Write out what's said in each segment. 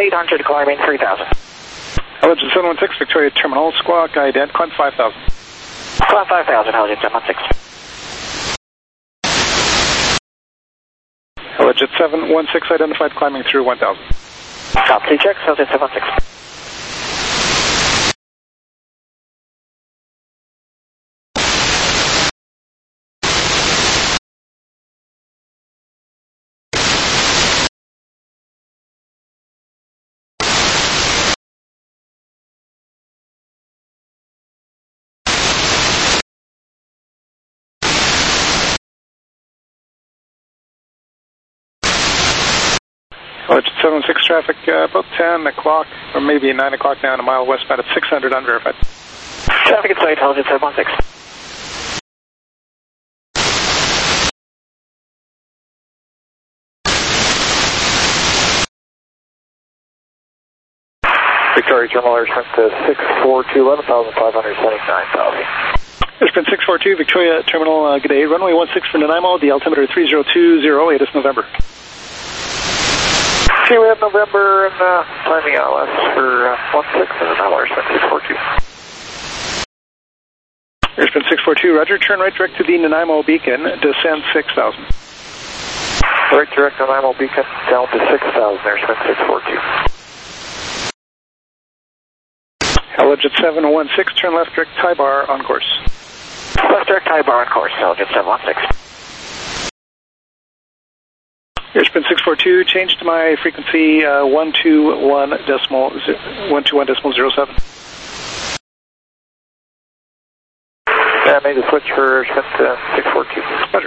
800 climbing 3000. Heliogen 716, Victoria Terminal, squawk, ident, climb 5000. Climb 5000, Heliogen 716. Heliogen 716, identified climbing through 1000. Top 2 checks, Heliogen 716. Heliogen 716 traffic, about 10 o'clock, or maybe 9 o'clock now, a mile westbound at 600 unverified. Traffic inside, Heliogen 716. Victoria Terminal Airsprint to 642, 11,579,000. Airsprint 642, Victoria Terminal, good day. Runway 16 for Nanaimo, the altimeter 30208 is November. Okay, we have November and timing ILS for 16 and Nanaimo Airsprint 642. Airsprint 642, roger, turn right direct to the Nanaimo beacon, descend 6000. Right direct Nanaimo beacon down to 6,000, Airsprint 642. Heliogen 716, turn left direct tie bar on course. Left direct tie bar on course, Heliogen 716. Airsprint 642, change to my frequency 121.07. Yeah, I made the switch for Airsprint 642. Roger.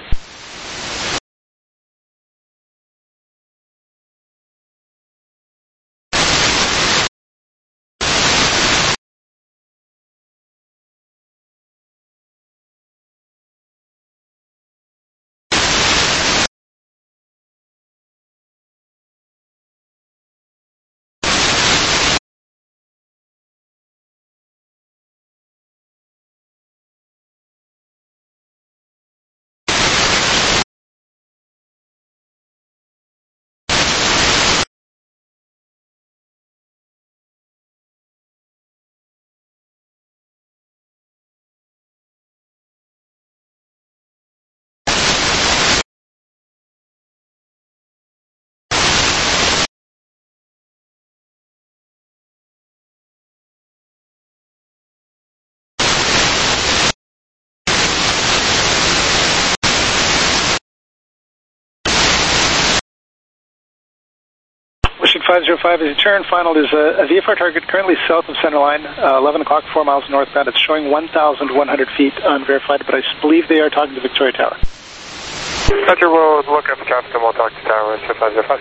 Wishing 505 is your turn. Final is a VFR target currently south of centerline, 11 o'clock, 4 miles northbound. It's showing 1,100 feet unverified, but I believe they are talking to Victoria Tower. Roger, we'll look up the traffic and we'll talk to Tower 505.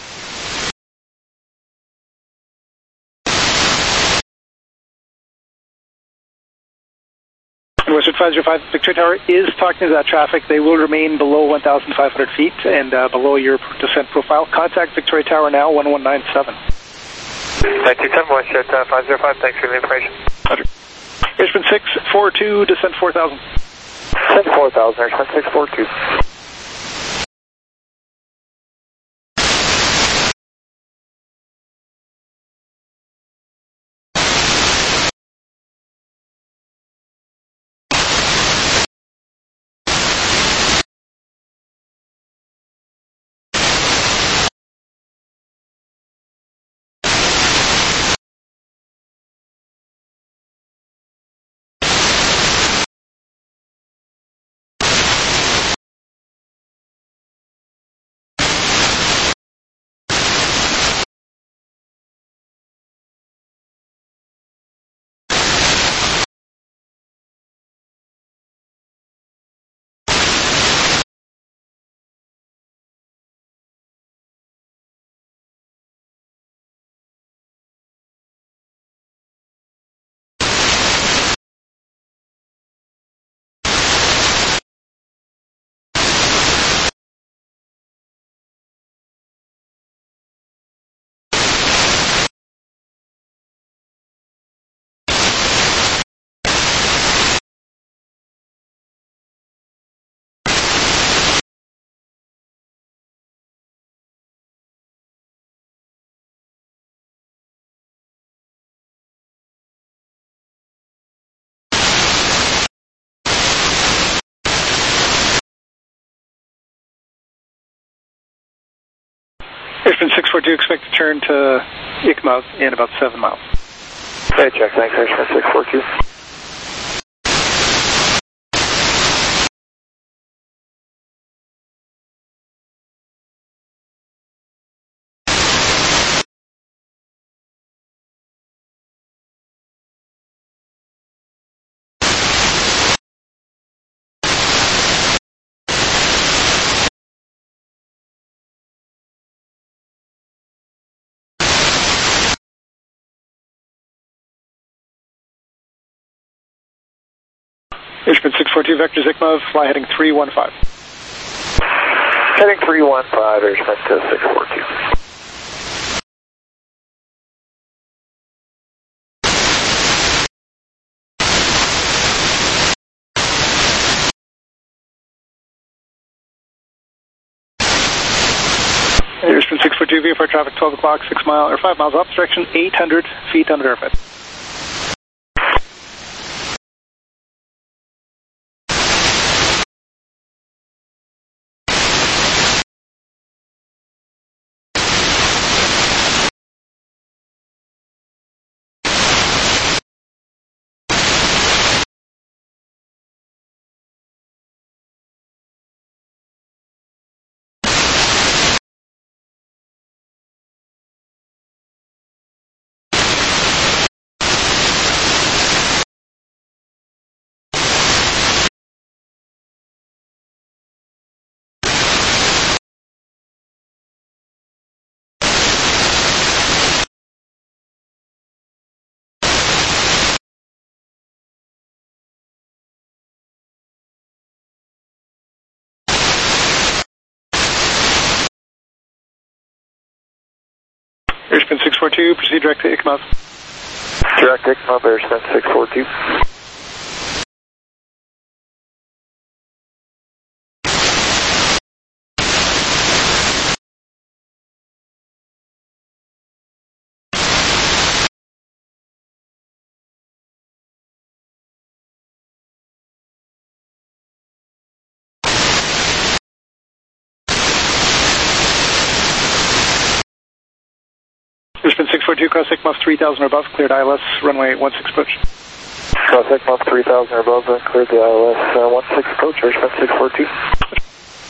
Western 505, Victoria Tower is talking to that traffic. They will remain below 1,500 feet and below your descent profile. Contact Victoria Tower now, 1197. 927 Westjet 505, thanks for the information. Roger. Airsprint 642, descent 4,000. Descent 4,000, Airsprint 642. Richmond 642, expect to turn to Ikmouth in about 7 miles. Okay, check. Thanks, Richmond 642. Richmond 642, vectors Ikmouth, fly heading 315. Heading 315, Richmond to 642. Richmond 642, VFR traffic 12 o'clock, 6 mile or 5 miles off direction, 800 feet unverified. Richmond 642, proceed direct to Ikmouth. Direct Ikmouth, Richmond 642. Richmond 642, cross Ikmouth 3000 or above, cleared ILS, runway 16 approach. Cross Ikmouth 3000 or above, then cleared the ILS 16 approach, Richmond 642.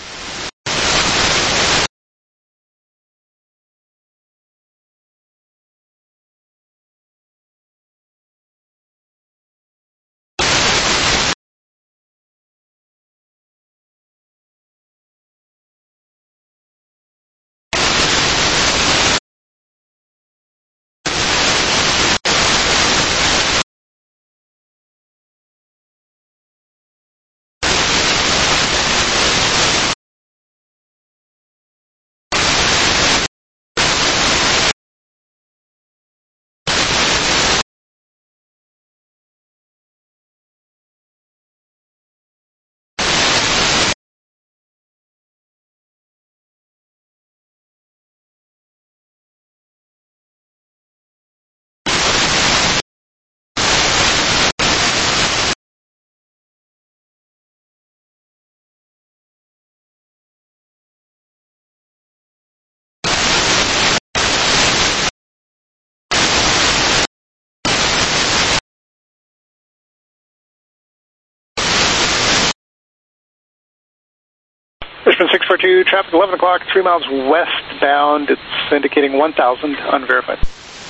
Richmond 642, traffic 11 o'clock, 3 miles westbound. It's indicating 1,000, unverified.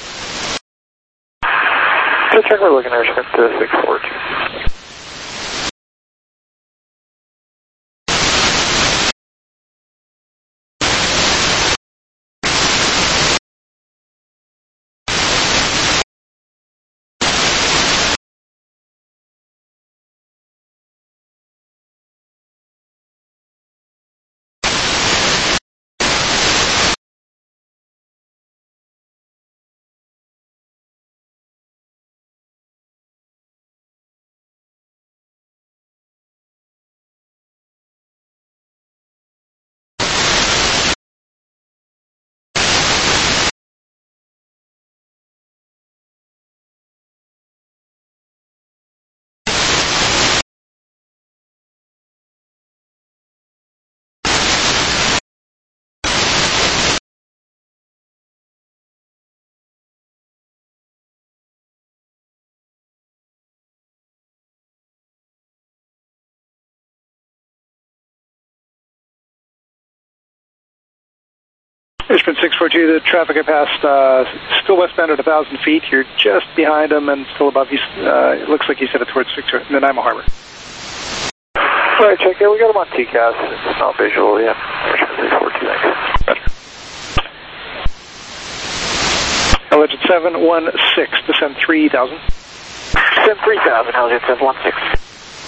Just check, we're looking at Richmond to 642. Richmond 642, the traffic I passed, still westbound at 1,000 feet. You're just behind him and still above you. It looks like he's headed towards Nanaimo Harbor. All right, check. Yeah, we got him on TCAS. It's not visual yet. Richmond 642, thanks. Alleged 716, descend 3,000. Descend 3,000, Alleged 716.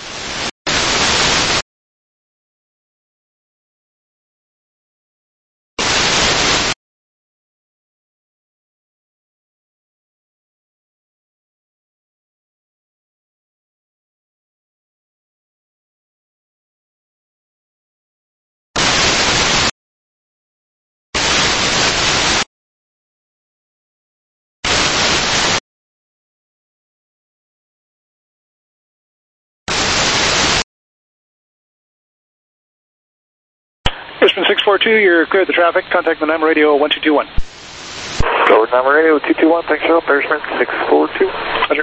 Richmond 642, you're cleared the traffic. Contact the Nanaimo Radio 1221. Go with Nanaimo Radio 221. Thanks, Cheryl. Richmond 642. Roger.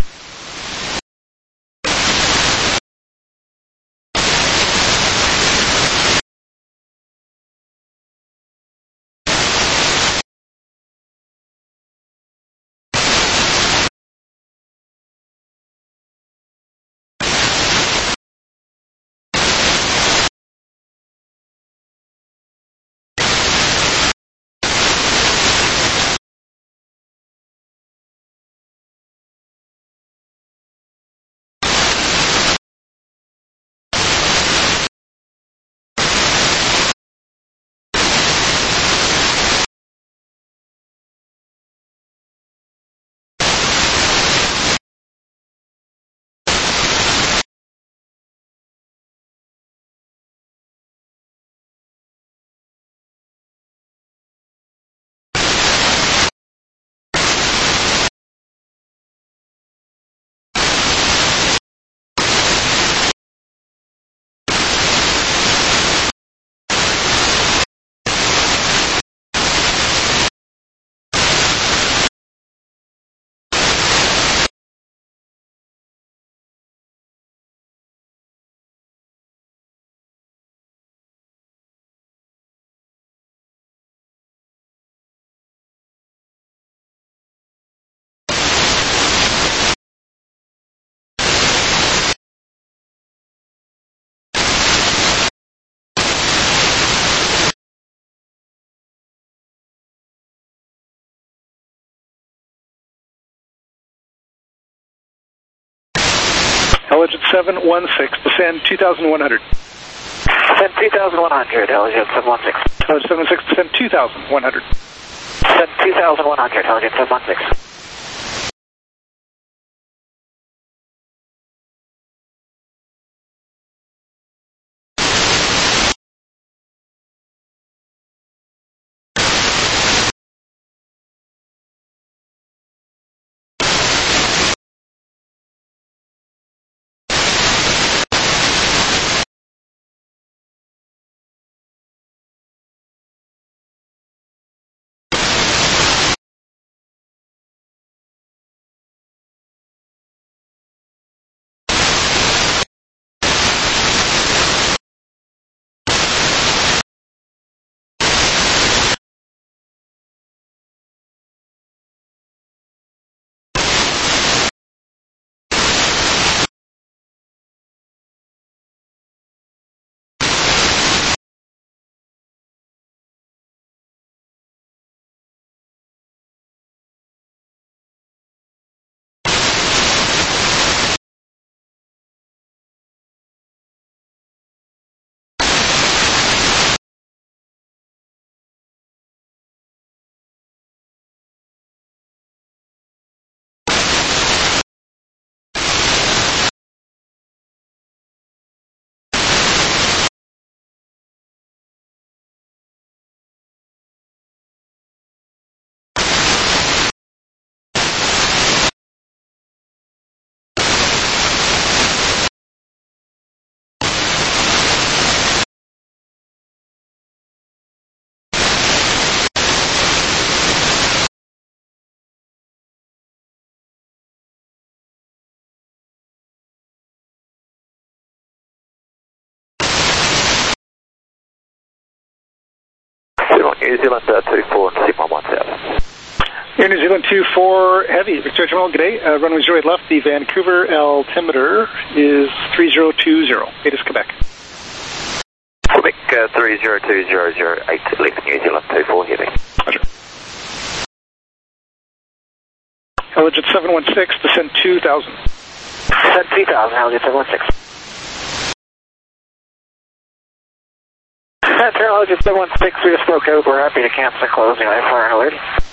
Alleged 716, descend 2,100. Descend 2,100, Alleged 716. Alleged 716, descend 2,100. Descend 2,100, Alleged 716. New Zealand 24 and C117. Air New Zealand 24 Heavy, Victoria Terminal, good day. Runway 08 left, the Vancouver altimeter is 3020. It is Quebec. Quebec 302008, left New Zealand 24 Heavy. Roger. Alleged 716, descend 2000. Descend 2000, Alleged 716. Alleged 716, we just spoke out. We're happy to cancel the closing IFR alert.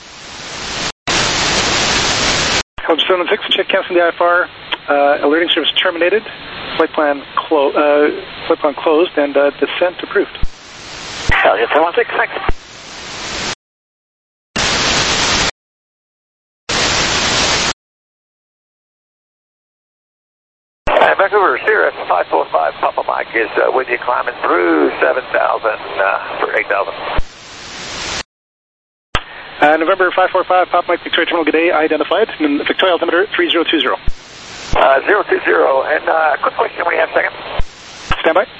Alleged 716, check canceling the IFR. Alerting service terminated. Flight plan closed and descent approved. Alleged 716, thanks. Vancouver, Sirius 545, Papa Mike is with you climbing through 7,000 for 8,000. November 545, Pop Mike, Victoria Terminal, good day, identified. Victoria altimeter 3020. 020, and quick question when you have a second. Stand by.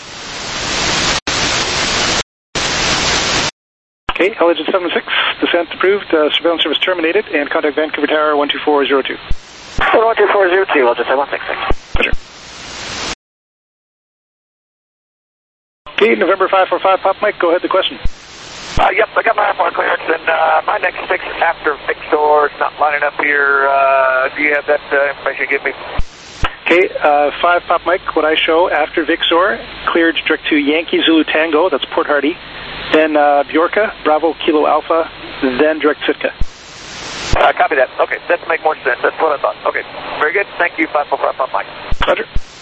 Okay, Alleged 76, descent approved, surveillance service terminated, and contact Vancouver Tower 12402. 12402, Alleged 716. Pleasure. Okay, November 545, Pop Mike, go ahead, the question. Yep, I got my IFR clearance, and my next fix after Vixor is not lining up here. Do you have that information you give me? Okay, 5 Pop Mike, what I show after Vixor, cleared direct to Yankee Zulu Tango, that's Port Hardy, then Bjorka, Bravo Kilo Alpha, then direct Sitka. Copy that. Okay, that make more sense. That's what I thought. Okay, very good. Thank you, 545 Pop Mike. Roger.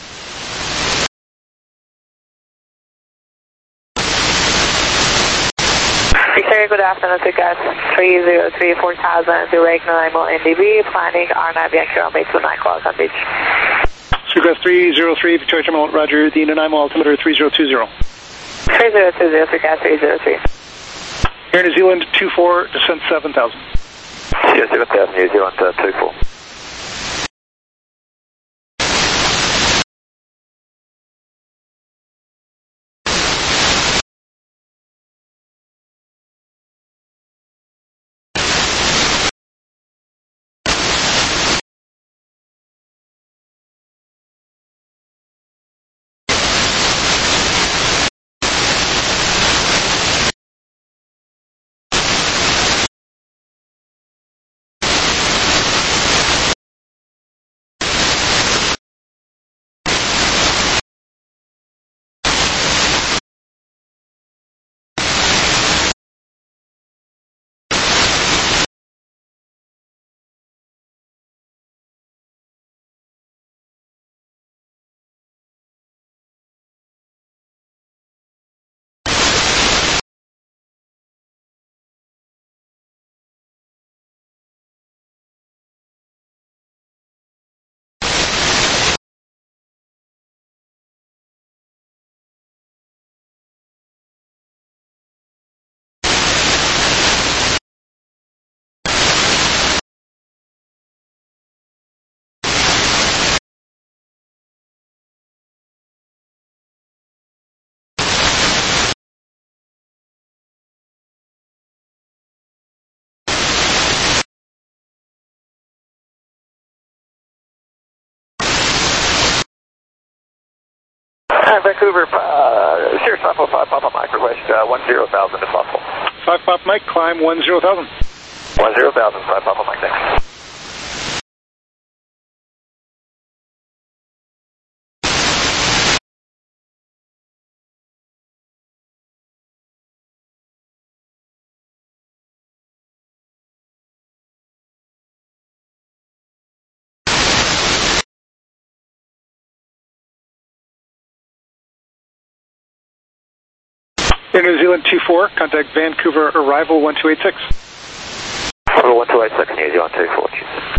Victoria, good afternoon to guys. 303 4000 to Lake Nanaimo NDB, planning R9 Yankee runway 29 close on beach. Seagrass 303, Victoria Terminal, roger, the Nanaimo altimeter 3020. 3020, Seagrass 303. Air New Zealand 24, descent 7,000. Yes, 7,000, New Zealand 24. Vancouver, Sirius 545 Papa Mike, request 10,000 if possible. 5 Pop Mike, climb 10,000. 10,000, 5 Papa Mike, thanks. Air New Zealand 24, contact Vancouver arrival 1286. 1286, New Zealand 24.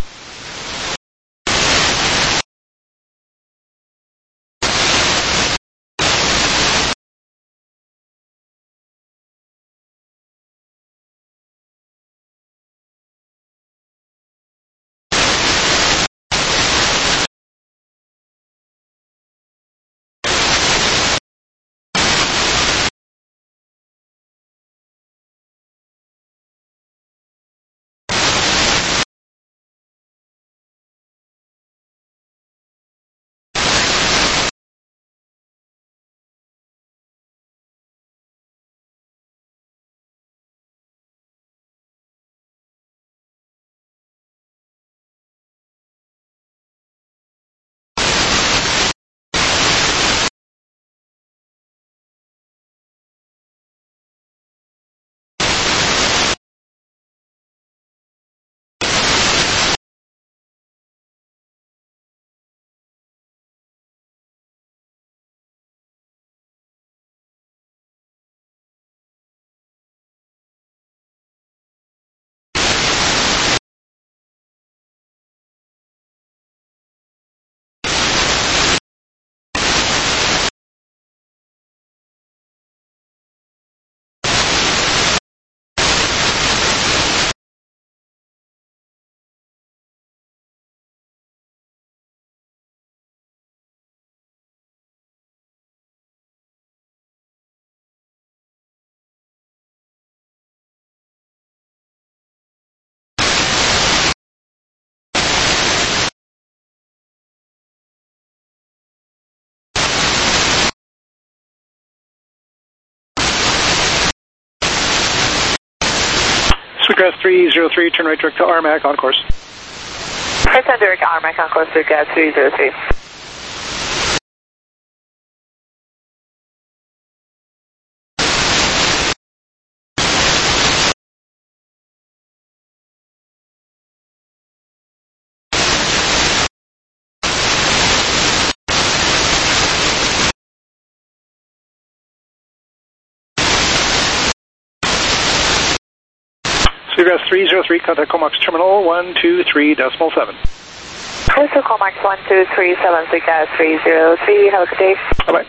Sweetgrass 303, turn right direct to RMAC on course. First time direct RMAC on course, Sweetgrass 303. Sweetgrass 303, contact Comox Terminal 123.7. This is Comox 1237, Sweetgrass 303. Have a good day. Bye-bye.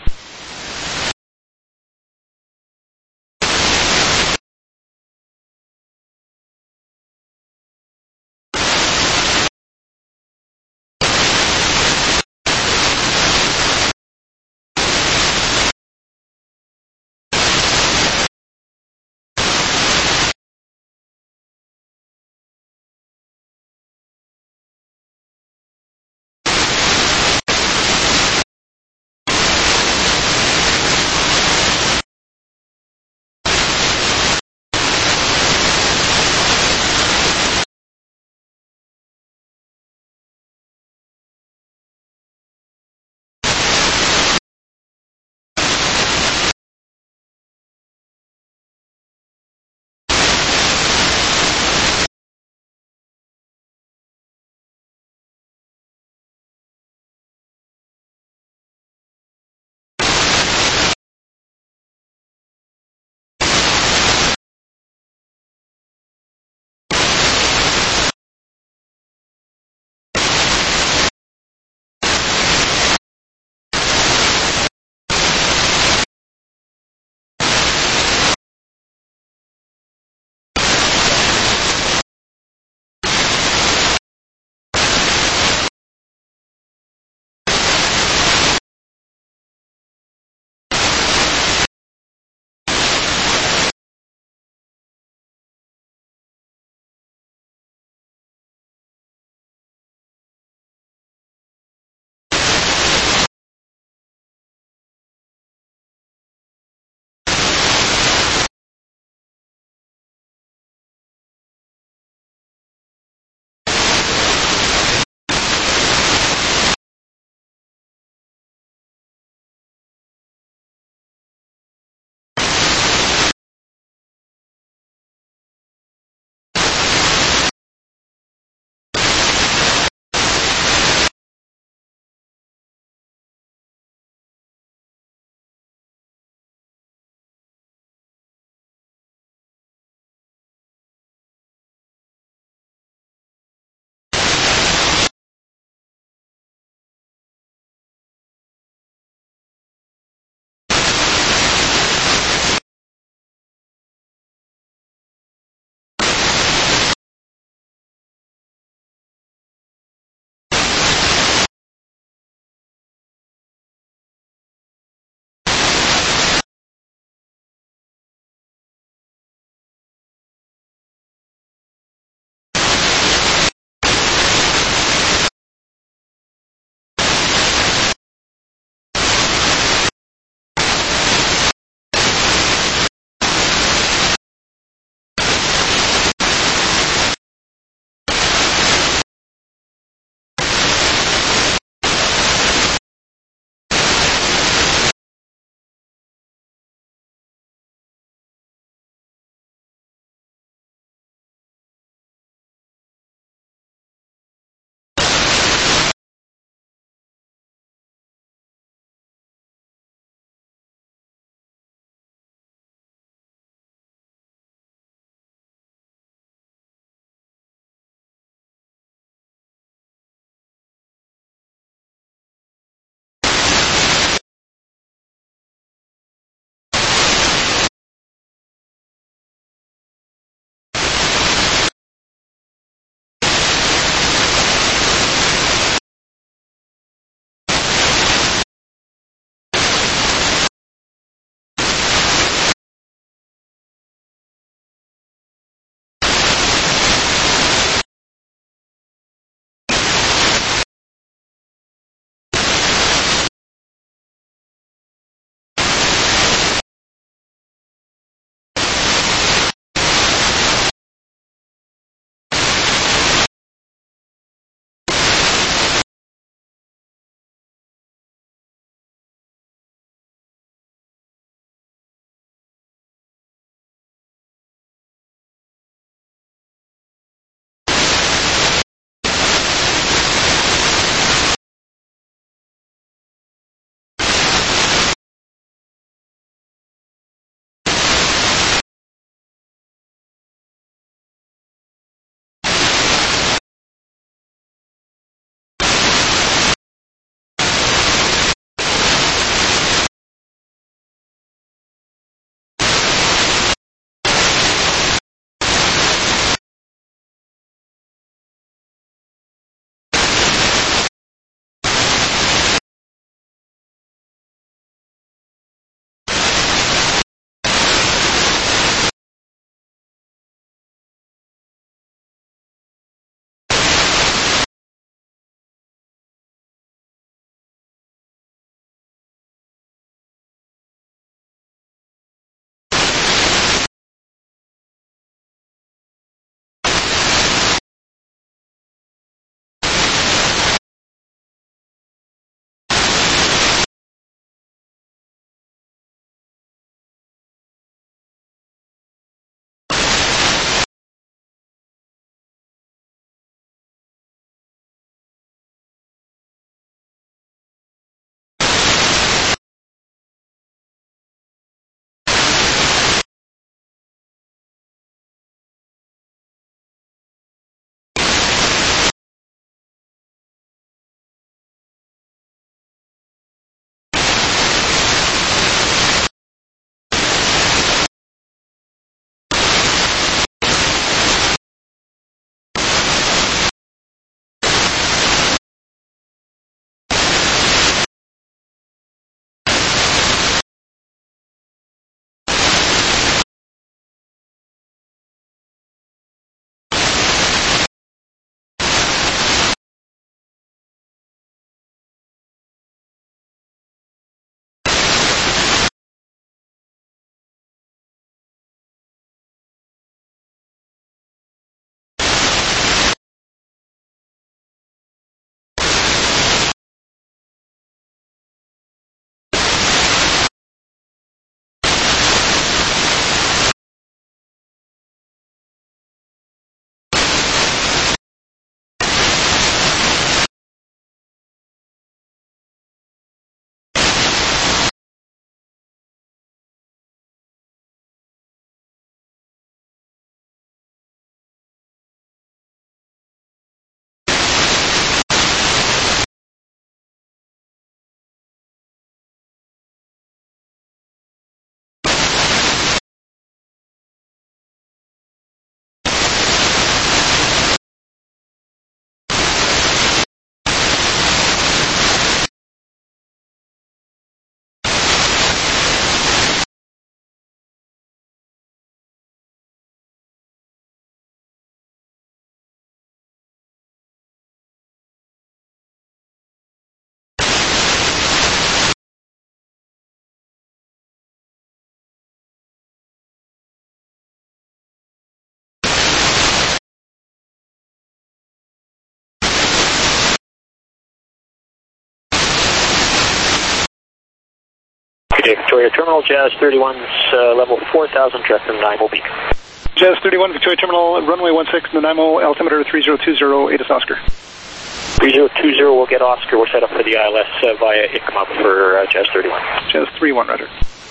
Good day, Victoria Terminal, Jazz 31's level 4000, direct from Nimo Beacon. Jazz 31, Victoria Terminal, runway 16, the Nimo, altimeter 3020, ATIS Oscar. 3020 will get Oscar. We're set up for the ILS via ICMA for Jazz 31. Jazz 31, roger.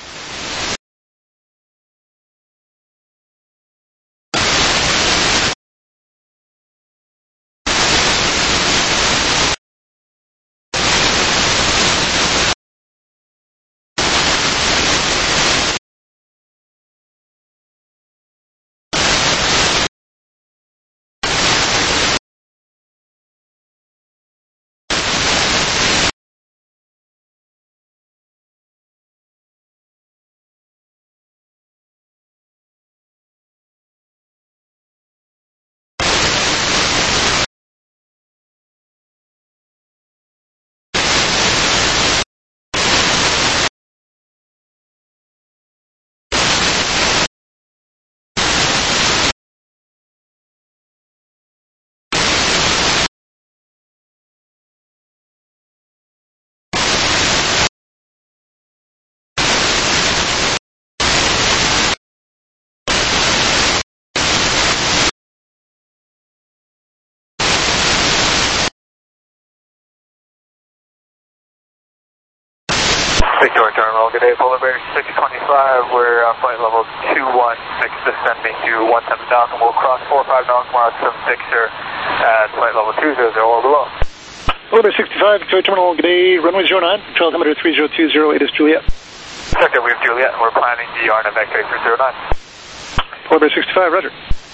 Victoria Terminal, good day, Polar Bear 625, we're on flight level 216, descending to 17 knots, and we'll cross 45 knots tomorrow to Fixer at flight level 200 or below. Polar Bear 65, Victoria Terminal, good day, runway 09, altimeter 3020, ATIS Juliet. Sector, we have Juliet, and we're planning the RNAV X-ray for 09. Polar Bear 65, roger.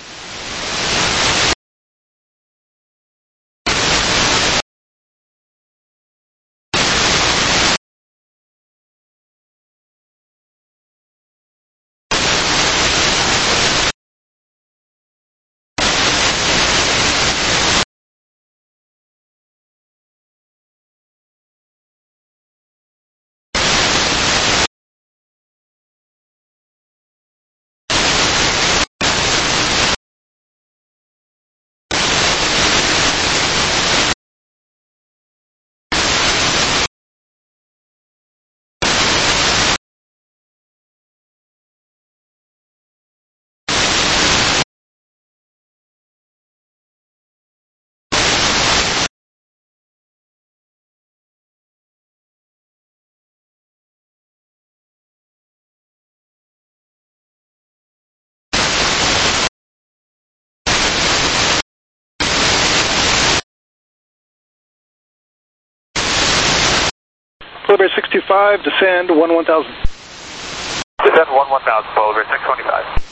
Polar Bear 625, descend 1000. Descend 1000, Polar Bear 625.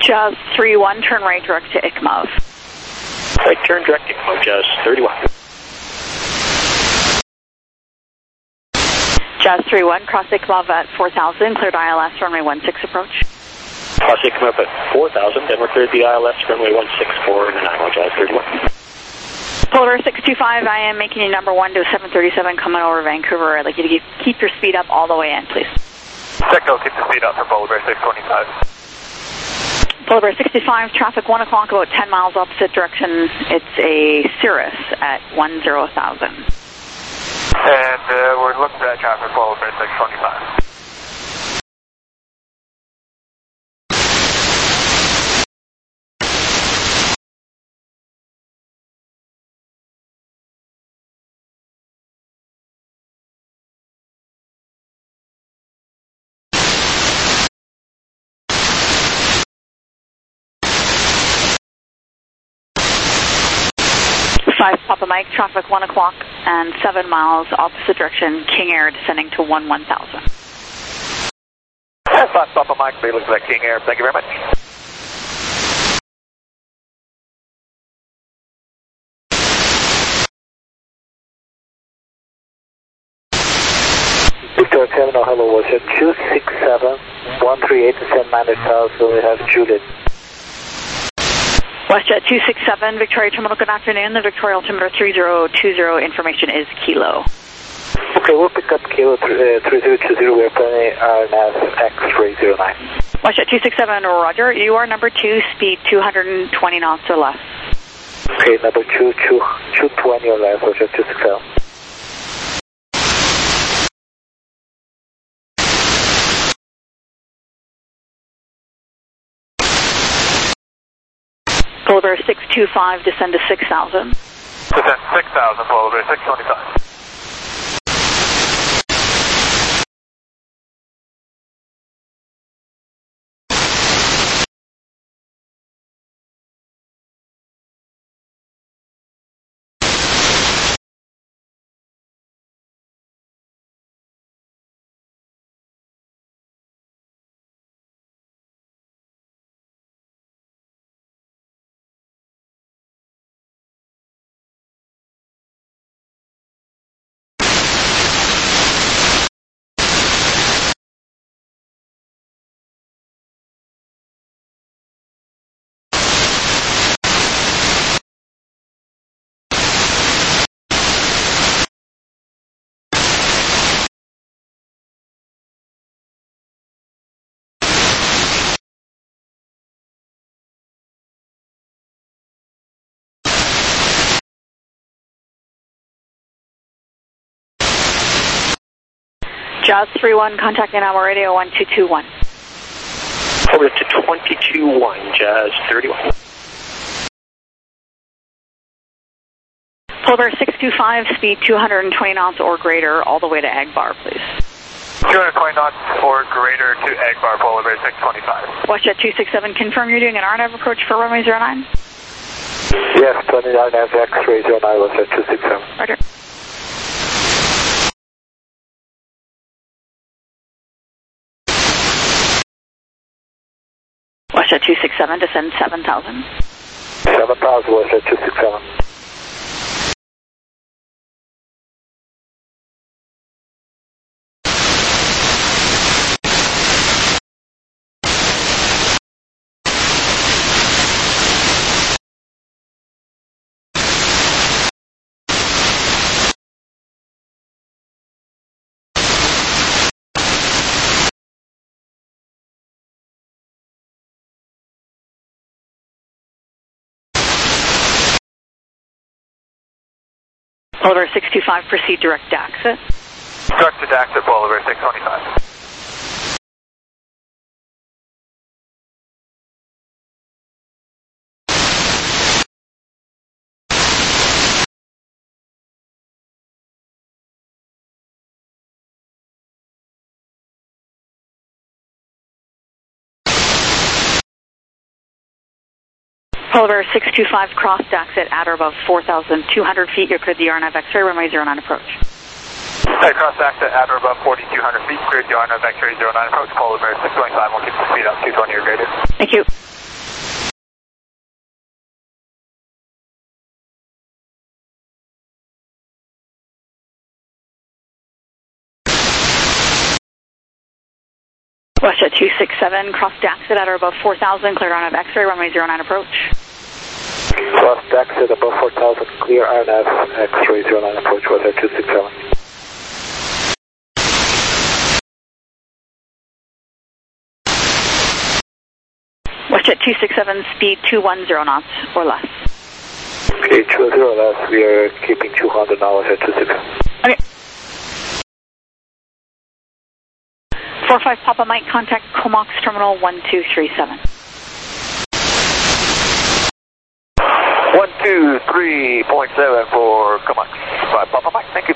Jazz 31, turn right direct to Ikmov. Right turn direct to Ikmov, Jazz 31. Jazz 31, cross Ikmov at 4,000, cleared ILS, runway 16 approach. Cross Ikmov at 4,000, then we're cleared the ILS, runway 164 in the 9 Jazz 31. Polar 625, I am making you number 1 to 737 coming over Vancouver. I'd like you to keep your speed up all the way in, please. Techno, keep the speed up for Polar Bear 625. Polar Bear 65, traffic 1 o'clock, about 10 miles opposite direction. It's a Cirrus at 10,000. And we're looking at traffic Polar Bear 625. Papa Mike, traffic 1 o'clock and 7 miles opposite direction, King Air descending to 1000. That's not Papa Mike, be looking at King Air. Thank you very much. Victor Terminal, hello, was it 267, 138 to 10 minutes south, so we have Juliet. WestJet 267, Victoria Terminal, good afternoon. The Victoria altimeter 3020, information is Kilo. Okay, we'll pick up Kilo 3020, we're planning RNAV X-ray 09. WestJet 267, roger. You are number 2, speed 220 knots or less. Okay, number 220 or less, WestJet 267. Polar Bear 625, descend to 6,000. Descend 6,000, Polar Bear 625. Jazz 31, contacting our radio 1221. Over to 221, Jazz 31. Polar Bear 625, speed 220 knots or greater, all the way to Agbar, please. 220 knots or greater to Agbar, Polar Bear 625. WestJet 267, confirm you're doing an RNAV approach for runway 09? Yes, 29 RNAV X-ray 09, WestJet 267. Roger. WestJet 267, descend 7,000. 7,000, WestJet 267. Polar Bear 625, proceed direct to exit. Direct to exit, Polar Bear 625. Polar Bear 625, cross exit at or above 4,200 feet. You're cleared the RNAV X-ray, runway 09 approach. Hey, cross exit at or above 4,200 feet, cleared the RNAV X-ray 09 approach, Polar Bear 625, we'll keep the speed up 220 or greater. Thank you. WestJet 267, cross Daxit at or above 4,000, clear on of X-ray, runway 09 approach. Cross Daxit above 4,000, clear RNAV, X-ray 09 approach, WestJet 267. WestJet 267, speed 210 knots or less. Okay, 210 less, we are keeping 200 now, WestJet 267. Okay. 45 Papa Mike, contact Comox Terminal 1237. 123.7 for Comox. 5 Papa Mike, thank you.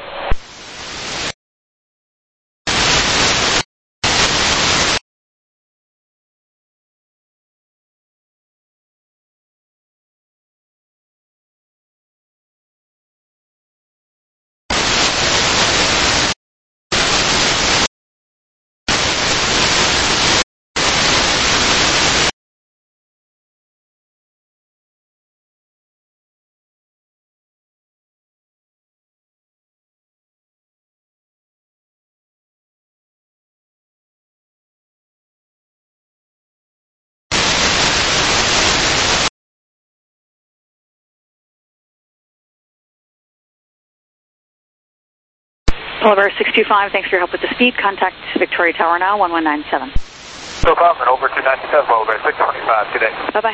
Polar 625, thanks for your help with the speed. Contact Victoria Tower now, 1197. No problem, over to 97, Polar 625 today. Bye-bye.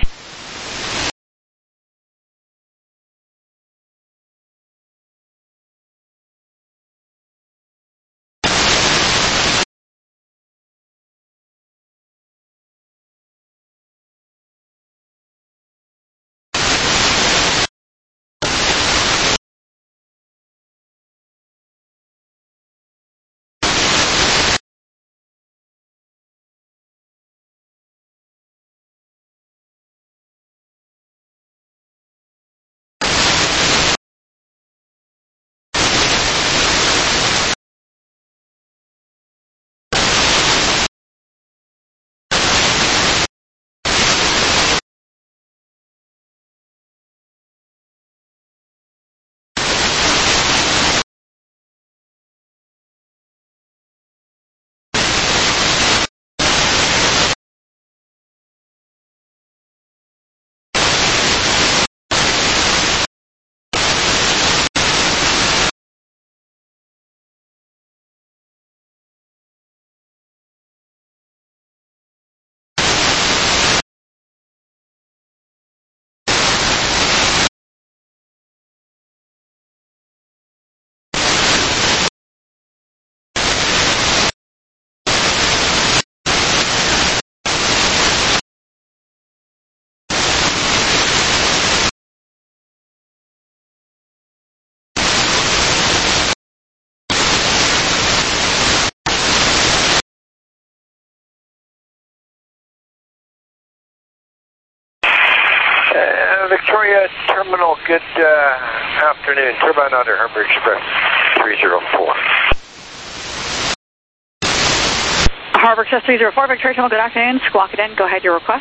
Victoria Terminal, good afternoon. Turbine under Harbor Express 304. Harbor Express 304, Victoria Terminal, good afternoon. Squawk it in, go ahead, your request.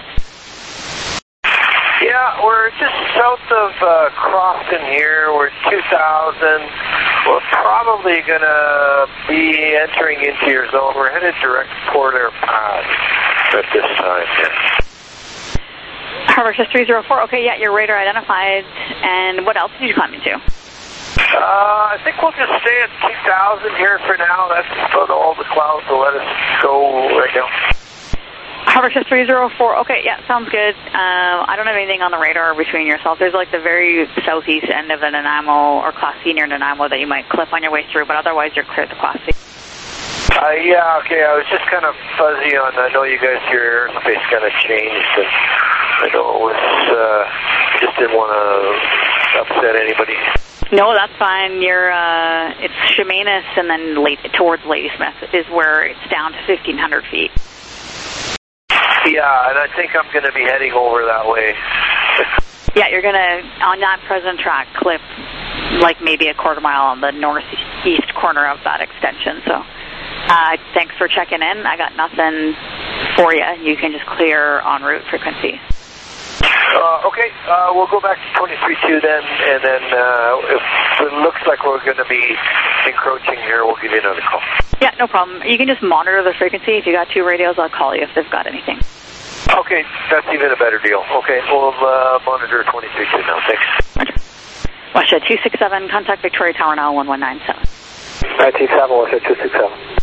Yeah, we're just south of Crofton here. We're 2,000. We're probably going to be entering into your zone. We're headed direct Port Air Pass at this time, yeah. Harbor Express 304, okay, yeah, your radar identified. And what else did you climb into? I think we'll just stay at 2,000 here for now. That's about all the clouds will let us go right now. Harbor Express 304, okay, yeah, sounds good. I don't have anything on the radar between yourself. There's like the very southeast end of the Nanaimo or Class C near Nanaimo that you might clip on your way through, but otherwise you're clear at the Class C. Yeah, okay, I was just kind of fuzzy on, I know you guys, your airspace kind of changed, and I know it was, just didn't want to upset anybody. No, that's fine. You're, it's Chemainus and then towards Ladysmith is where it's down to 1,500 feet. Yeah, and I think I'm going to be heading over that way. Yeah, you're going to, on that present track, clip like maybe a quarter mile on the northeast corner of that extension, so... thanks for checking in. I got nothing for you. You can just clear en route frequency. Okay, we'll go back to 23.2 then, and then if it looks like we're going to be encroaching here, we'll give you another call. Yeah, no problem. You can just monitor the frequency. If you got 2 radios, I'll call you if they've got anything. Okay, that's even a better deal. Okay, we'll monitor 23.2 now. Thanks. Roger. Westshed 267, contact Victoria Tower now 1197. T7, Westshed 267.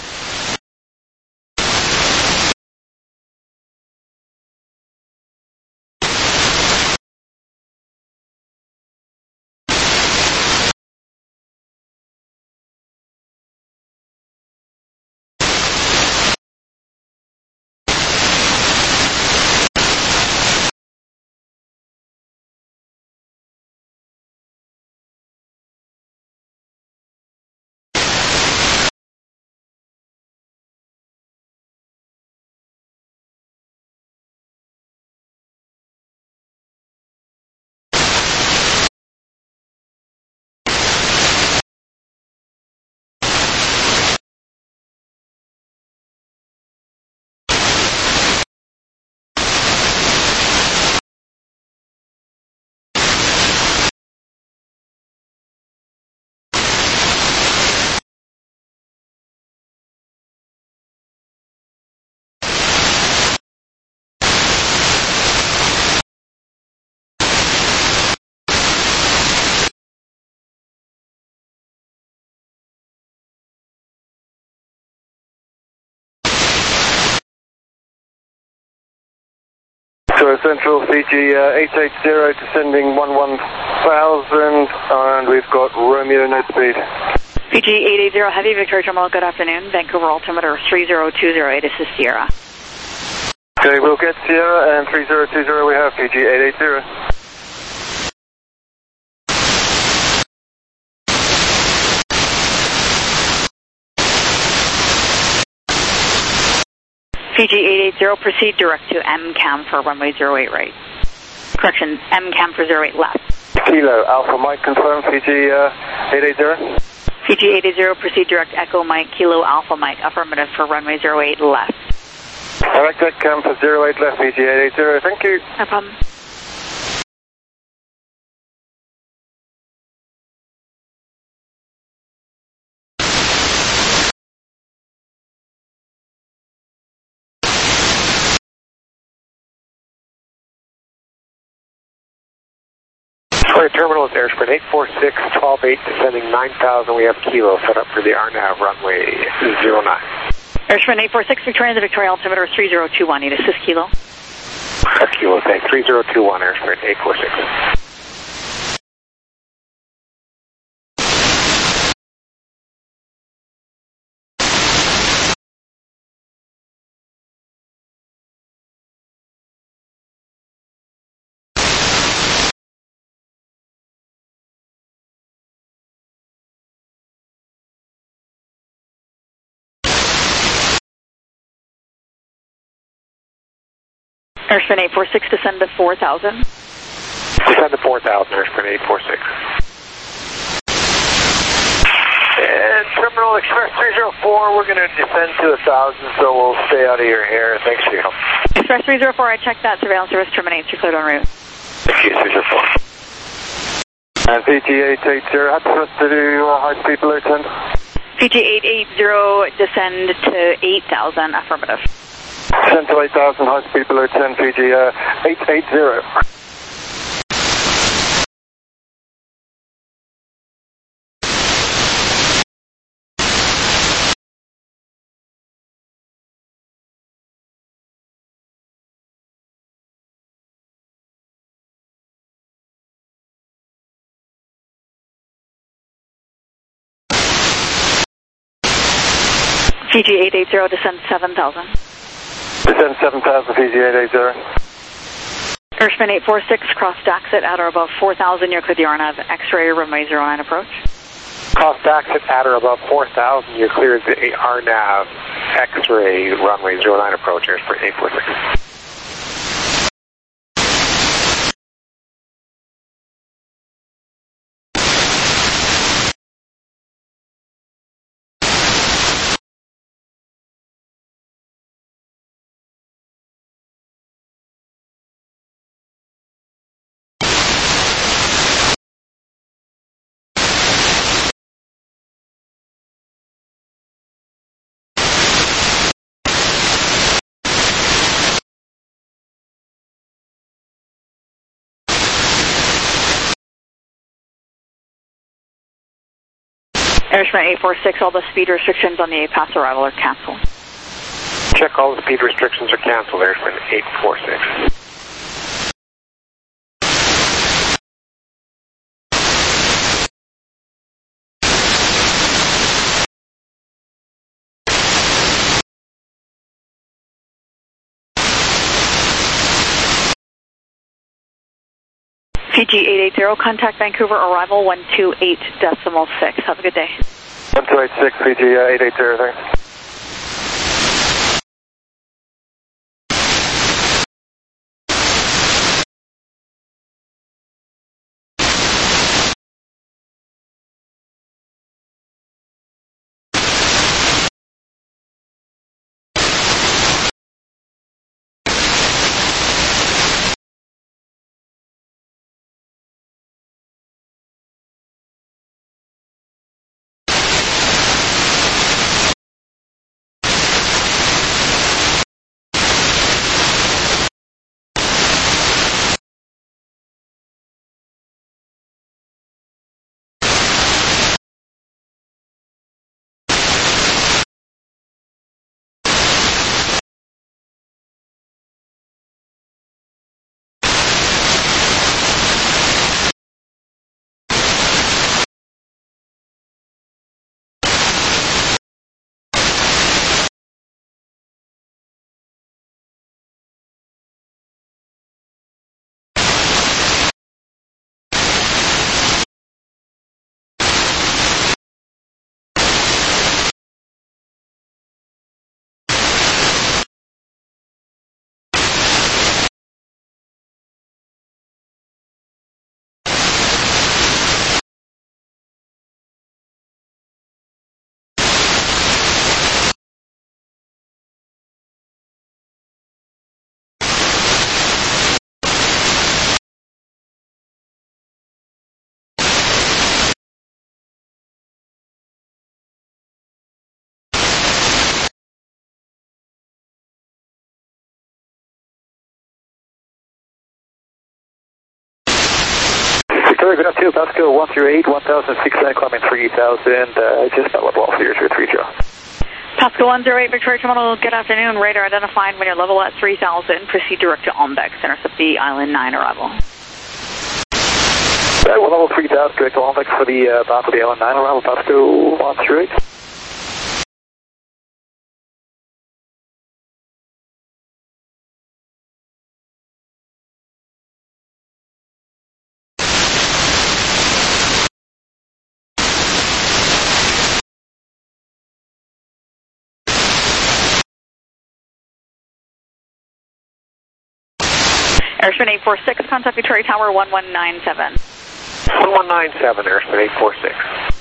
So Central Fiji 880 descending 11,000, and we've got Romeo net speed. Fiji 880 Heavy, Victoria Terminal, good afternoon. Vancouver altimeter 30208, this is Sierra. Okay, we'll get Sierra, and 3020 we have Fiji 880. Fiji 880, proceed direct to MCAM for runway 08 right. Correction, MCAM for 08 left. Kilo Alpha Mike confirmed, Fiji 880. Fiji 880, proceed direct Echo Mike, Kilo Alpha Mike, affirmative for runway 08 left. Direct MCAM for 08 left, Fiji 880, thank you. No problem. Terminal is airsprint 846, 12-8, descending 9,000. We have Kilo set up for the RNAV runway 09. Airsprint 846, Victoria, the Victoria altimeter 3021, need assist Kilo. Kilo, thank 3021, airsprint 846. Airsprint 846, descend to 4,000. Descend to 4,000, airsprint 846. And Terminal Express 304, we're going to descend to 1,000, so we'll stay out of your hair. Thanks for your help. Express 304, I checked that. Surveillance service terminates. You're cleared en route. Thank you, 304. And Fiji 880, happy for us to do high-speed below 10. Fiji 880, descend to 8,000, affirmative. Descend to 8,000, high-speed below 10, Fiji 880. Fiji 880, descend 7,000. Descend 7,000, Fiji 880. Airspan 846, cross exit at or above 4,000, you're clear the RNAV X-ray runway 09 approach. Cross exit at or above 4,000, you're cleared the RNAV X-ray runway 09 approach, airsprint 846. Airspin 846, all the speed restrictions on the pass arrival are canceled. Check all the speed restrictions are canceled, Airspin 846. PG 880, contact Vancouver, arrival 128.6. Have a good day. 1286, PG 880, thanks. Good afternoon, Pasco 138, 1069, climbing 3000, just about level 003 Joe. Pasco 108, Victoria Terminal, good afternoon. Radar identified when you're level at 3000. Proceed direct to Ombex, intercept the Island 9 arrival. Well, level 3000, direct to Ombex for the bound for the Island 9 arrival, Pasco 138. Airspin 846, contact Victoria Tower 1197. 1197, Airspin 846.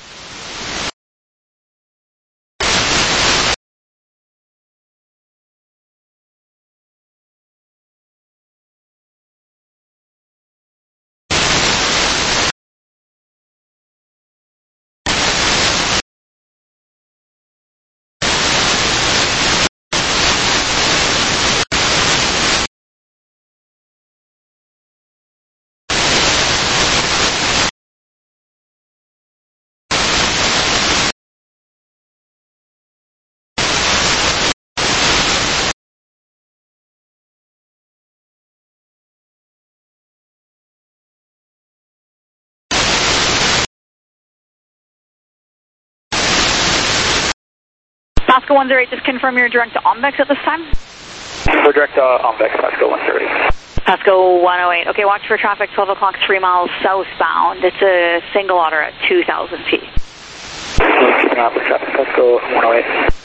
Pasco 108, just confirm you're direct to Ombex at this time? We're direct to Ombex, Pasco 130. Pasco 108, okay, watch for traffic, 12 o'clock, 3 miles southbound. It's a single otter at 2000 feet. Keeping an eye on traffic, Pasco 108.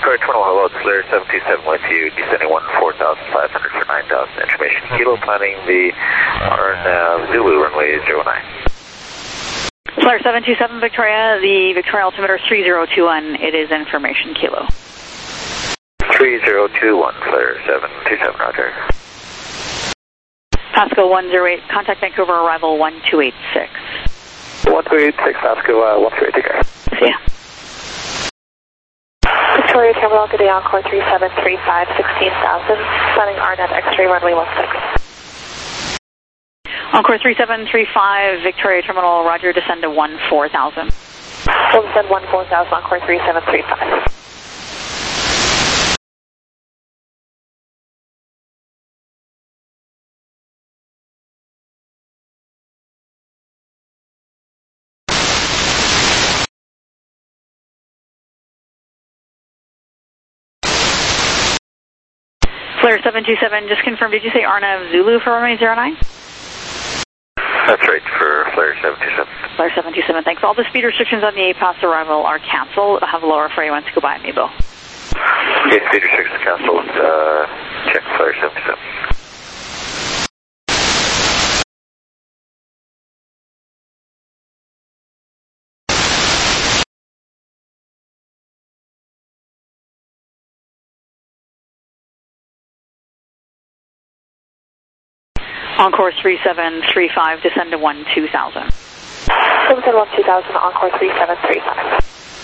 Victoria Terminal, hello, it's Flair 727 with you, descending 14,500 for 9,000. Information Kilo, planning the RNAV Zulu runway 09. Flair 727 Victoria, the Victoria altimeter 3021, it is information Kilo. 3021, Flair 727, roger. Pasco 108, contact Vancouver, arrival 1286. 1286, Pasco 138, take care. Yeah. Victoria Terminal, good day, Encore 3735, 16,000, planning RNAV X-ray runway 16. Encore 3735, Victoria Terminal, roger, descend to 14,000. We'll descend 14,000, Encore 3735. Flair 727, just confirm, did you say RNAV Zulu for runway 09? That's right, for Flair 727. Flair 727, thanks. All the speed restrictions on the A past arrival are canceled. Have lower for A1 to go by me, Bill. Okay, speed restrictions canceled. Check Flair 727. Encore 3735, descend to 12,000. Descend 12,000, Encore 3735.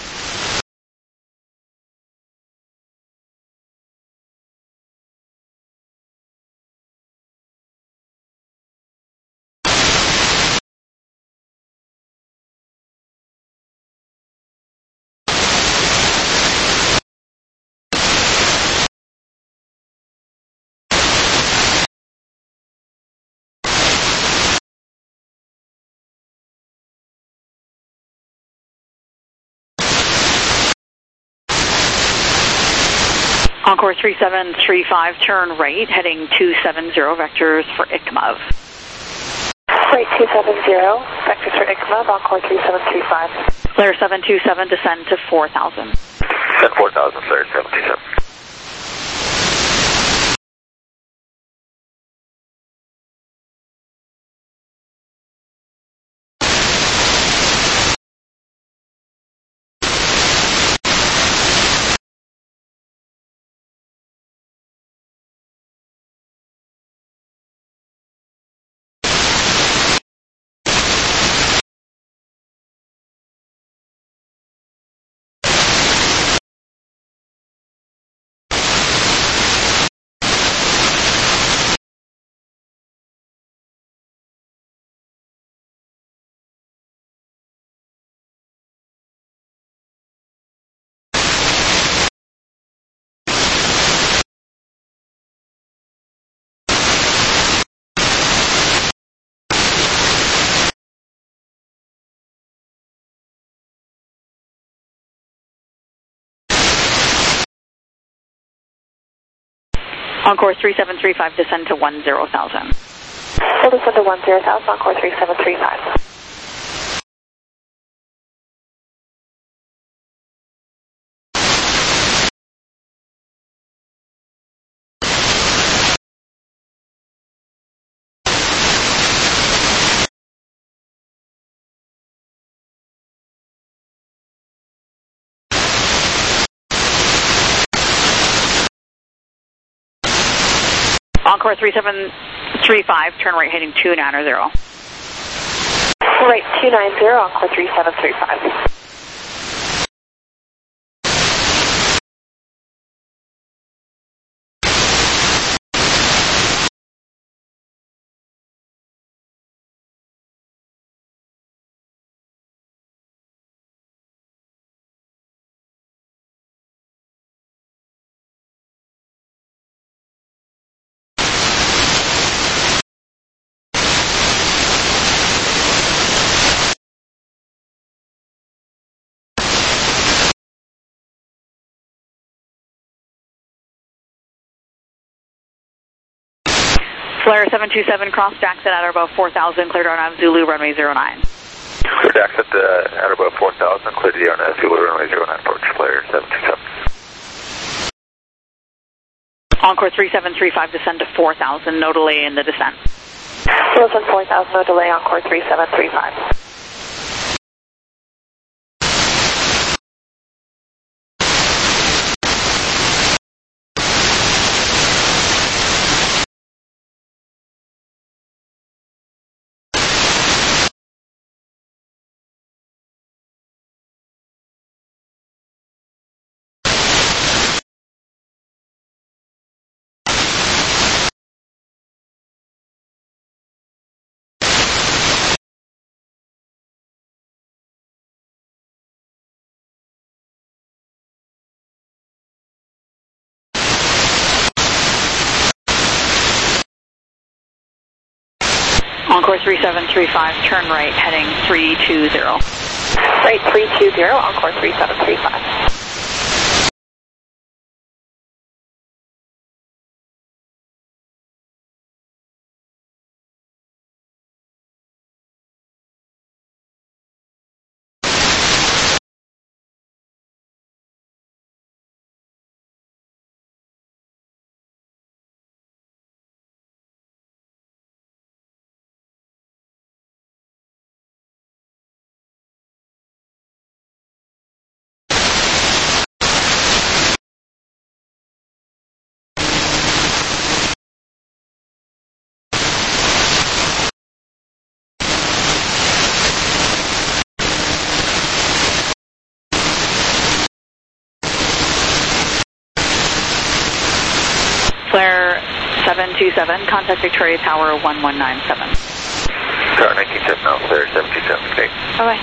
Encore 3735, turn right, heading 270, vectors for ICMOV. Right, 270, vectors for ICMOV, Encore 3735. Flair 727, descend to 4,000. Descend 4,000, Flair 727. Encore 3735, descend to 10,000. We'll descend to 10,000, Encore 3735. Encore 3735, turn right, heading 290. Right, 290, Encore 3735. Flair 727, cross exit at or above 4,000, cleared RNAV Zulu, runway 09. Cleared exit at or above 4,000, cleared the RNAV Zulu, runway 09, approach Flair 727. Encore 3735, descend to 4,000, no delay in the descent. Wilson 4000, no delay, Encore 3735. Encore 3735, turn right, heading 320. Right, 320, Encore 3735. Flare 727, contact Victoria Tower 1197. Tower 19 now, Flare 727, okay. Bye-bye.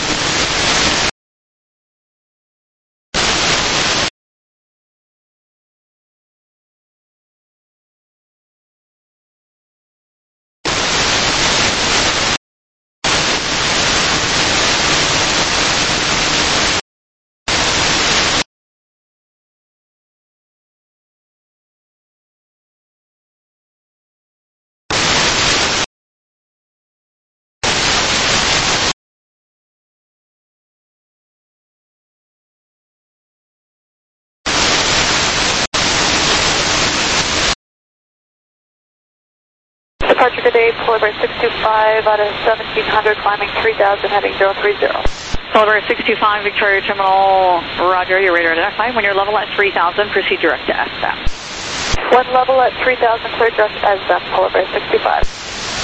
Departure today, Polar Bear 625 out of 1700, climbing 3000, heading 030. Polar Bear 625, Victoria Terminal, roger, your radar identified. When you're level at 3000, proceed direct to SDEM. One level at 3000, clear direct as SDEM, Polar Bear 625.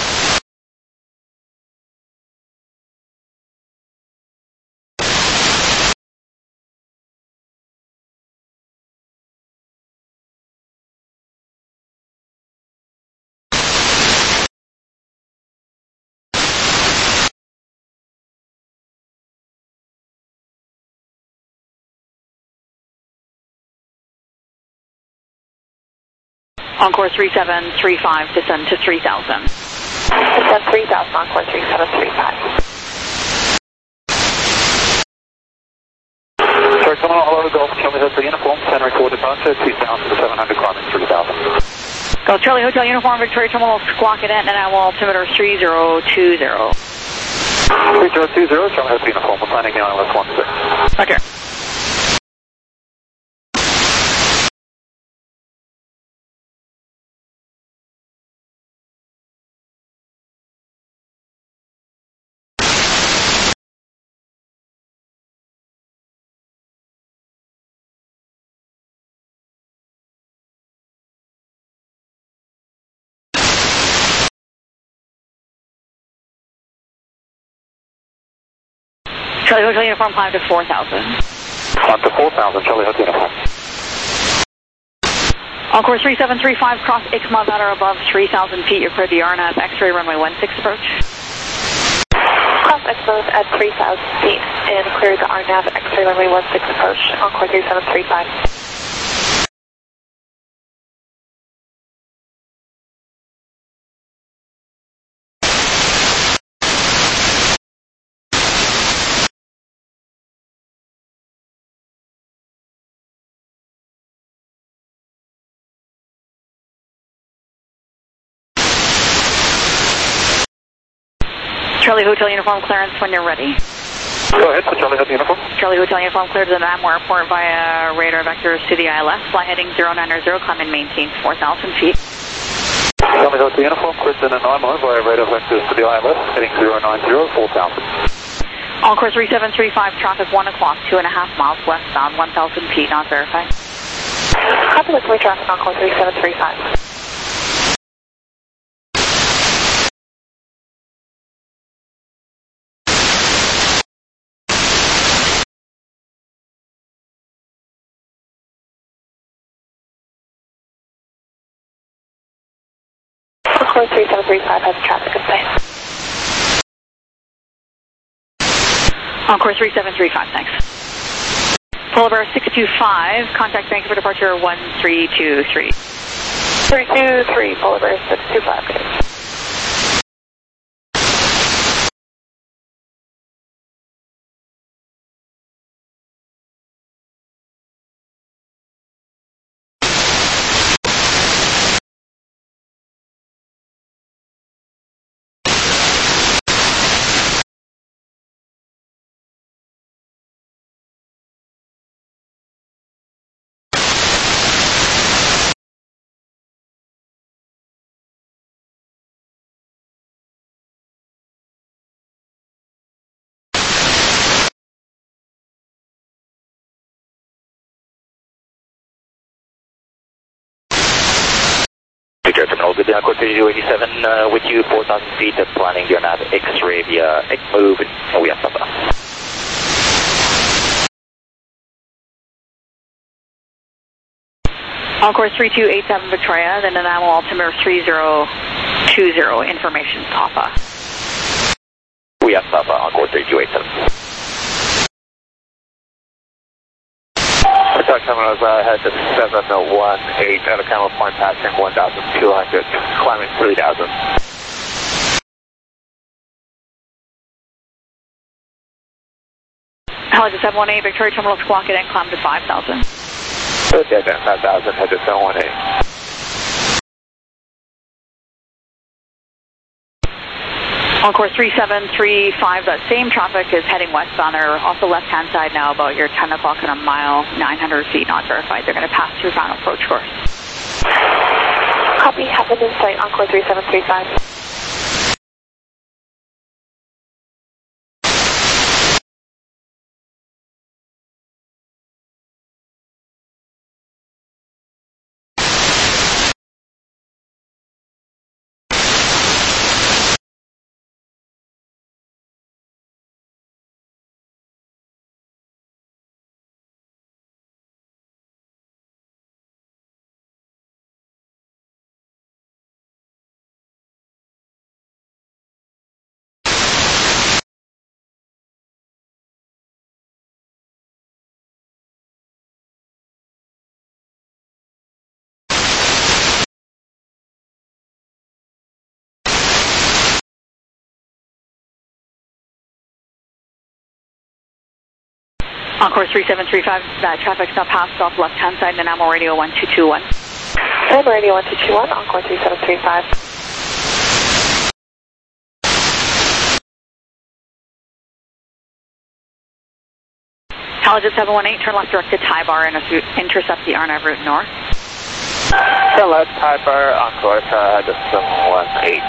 Encore 3735, descend to 3000. Descend 3000, Encore 3735. Sorry, Terminal, hello, Golf Charlie Hotel Uniform, center for departure, 2,700, climbing 3,000. Go Charlie Hotel Uniform, Victoria Terminal, squawk it in, and I will altimeter 3020. 3020, Charlie Hotel Uniform, we're planning now on LS16. Okay. Charlie Hotel Uniform, climb to 4,000. Climb to 4,000, Charlie Hotel Uniform. Encore 3735, cross Ixma Matter above 3,000 feet. You're clear to the RNAV X-ray runway 16 approach. Cross Ixma at 3,000 feet and clear the RNAV X-ray runway 16 approach, Encore 3735. Charlie Hotel Uniform, clearance when you're ready. Go ahead, Charlie Hotel Uniform. Charlie Hotel Uniform cleared to the Namur Airport via radar vectors to the ILS. Fly heading 090, climb and maintain 4,000 feet. Charlie Hotel Uniform cleared to the Namur via radar vectors to the ILS, heading 090, 4,000. On course 3735, traffic 1 o'clock, 2.5 miles westbound, 1,000 feet, not verified. Copy with me, traffic on course 3735. Course 3735 has traffic in sight. On course 3735, thanks. Polar Bear 625, contact Vancouver departure 1323. 323, Polar Bear 625. Terminal, good day, Course 3287, with you, 4,000 feet, planning your nav X-ray via X-Move, and we have Papa. On course 3287 Victoria, then Nanaimo altimeter 3020, information Papa. We have Papa on course 3287. Contact terminals head to 718 at a Camel Point, passing 1,200, climbing 3,000. Helica 718, Victoria Terminal clock it and climb to 5,000. Okay, then 5,000, head to 718. On course 3735, that same traffic is heading westbound. They're also left-hand side now, about your 10 o'clock in a mile, 900 feet, not verified. They're going to pass through final approach course. Copy, happen in sight on course 3735. On course 3735, that traffic's now passed off left-hand side, Nanaimo radio 1221. Nanaimo radio 1221 on course 3735. Helica 718, turn left direct to Thai Bar and intercept the Arnav route north. Turn left, Thai Bar on course head to 718.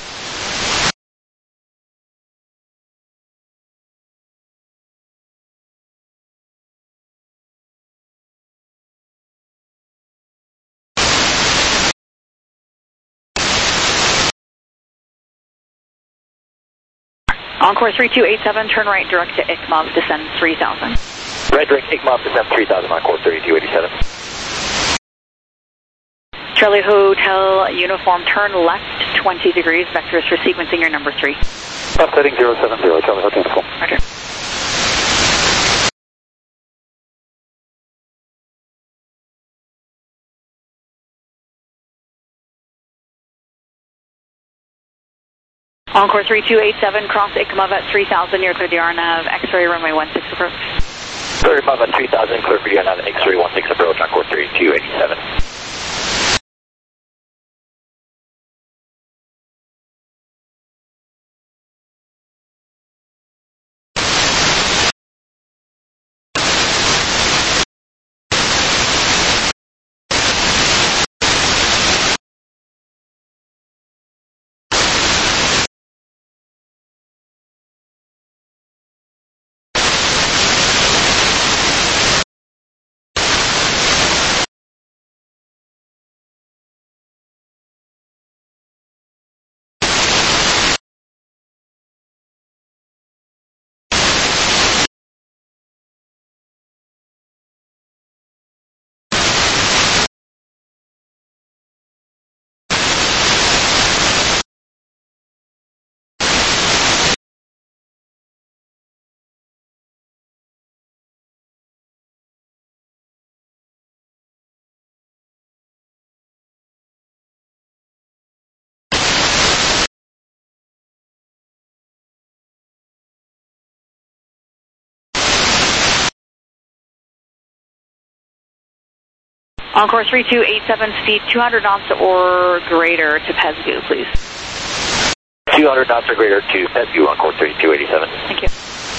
On course 3287, turn right direct to Ikmov, descend 3,000. Right direct Ikmov, descend 3,000 on course 3287. Charlie Hotel Uniform, turn left 20 degrees, vectors for sequencing your number 3. Offsetting 070, Charlie Hotel Uniform. Roger. On course 3287, cross Ikmov at 3,000, near clear the Arnav, X-ray runway 16 approach. Clear Ikmov at 3,000, clear for the Arnav, X-ray 16 approach on course 3287. On course 3287, speed 200 knots or greater to Pesgu, please. 200 knots or greater to Pesgu on course 3287. Thank you.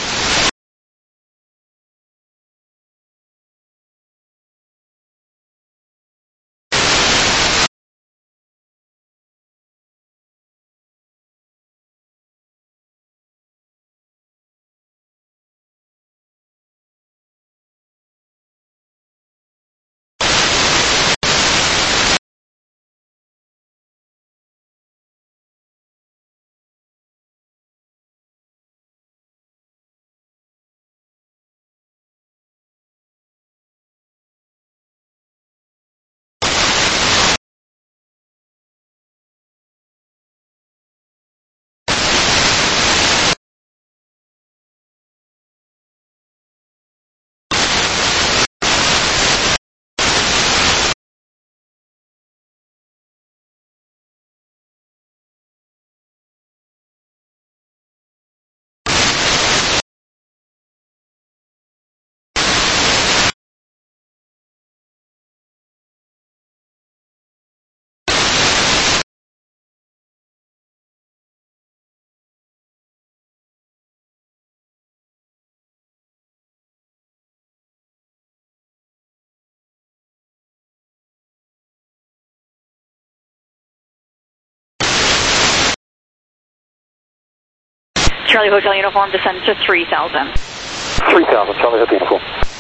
Charlie Hotel Uniform descends to 3000. 3000, Charlie Hotel Uniform.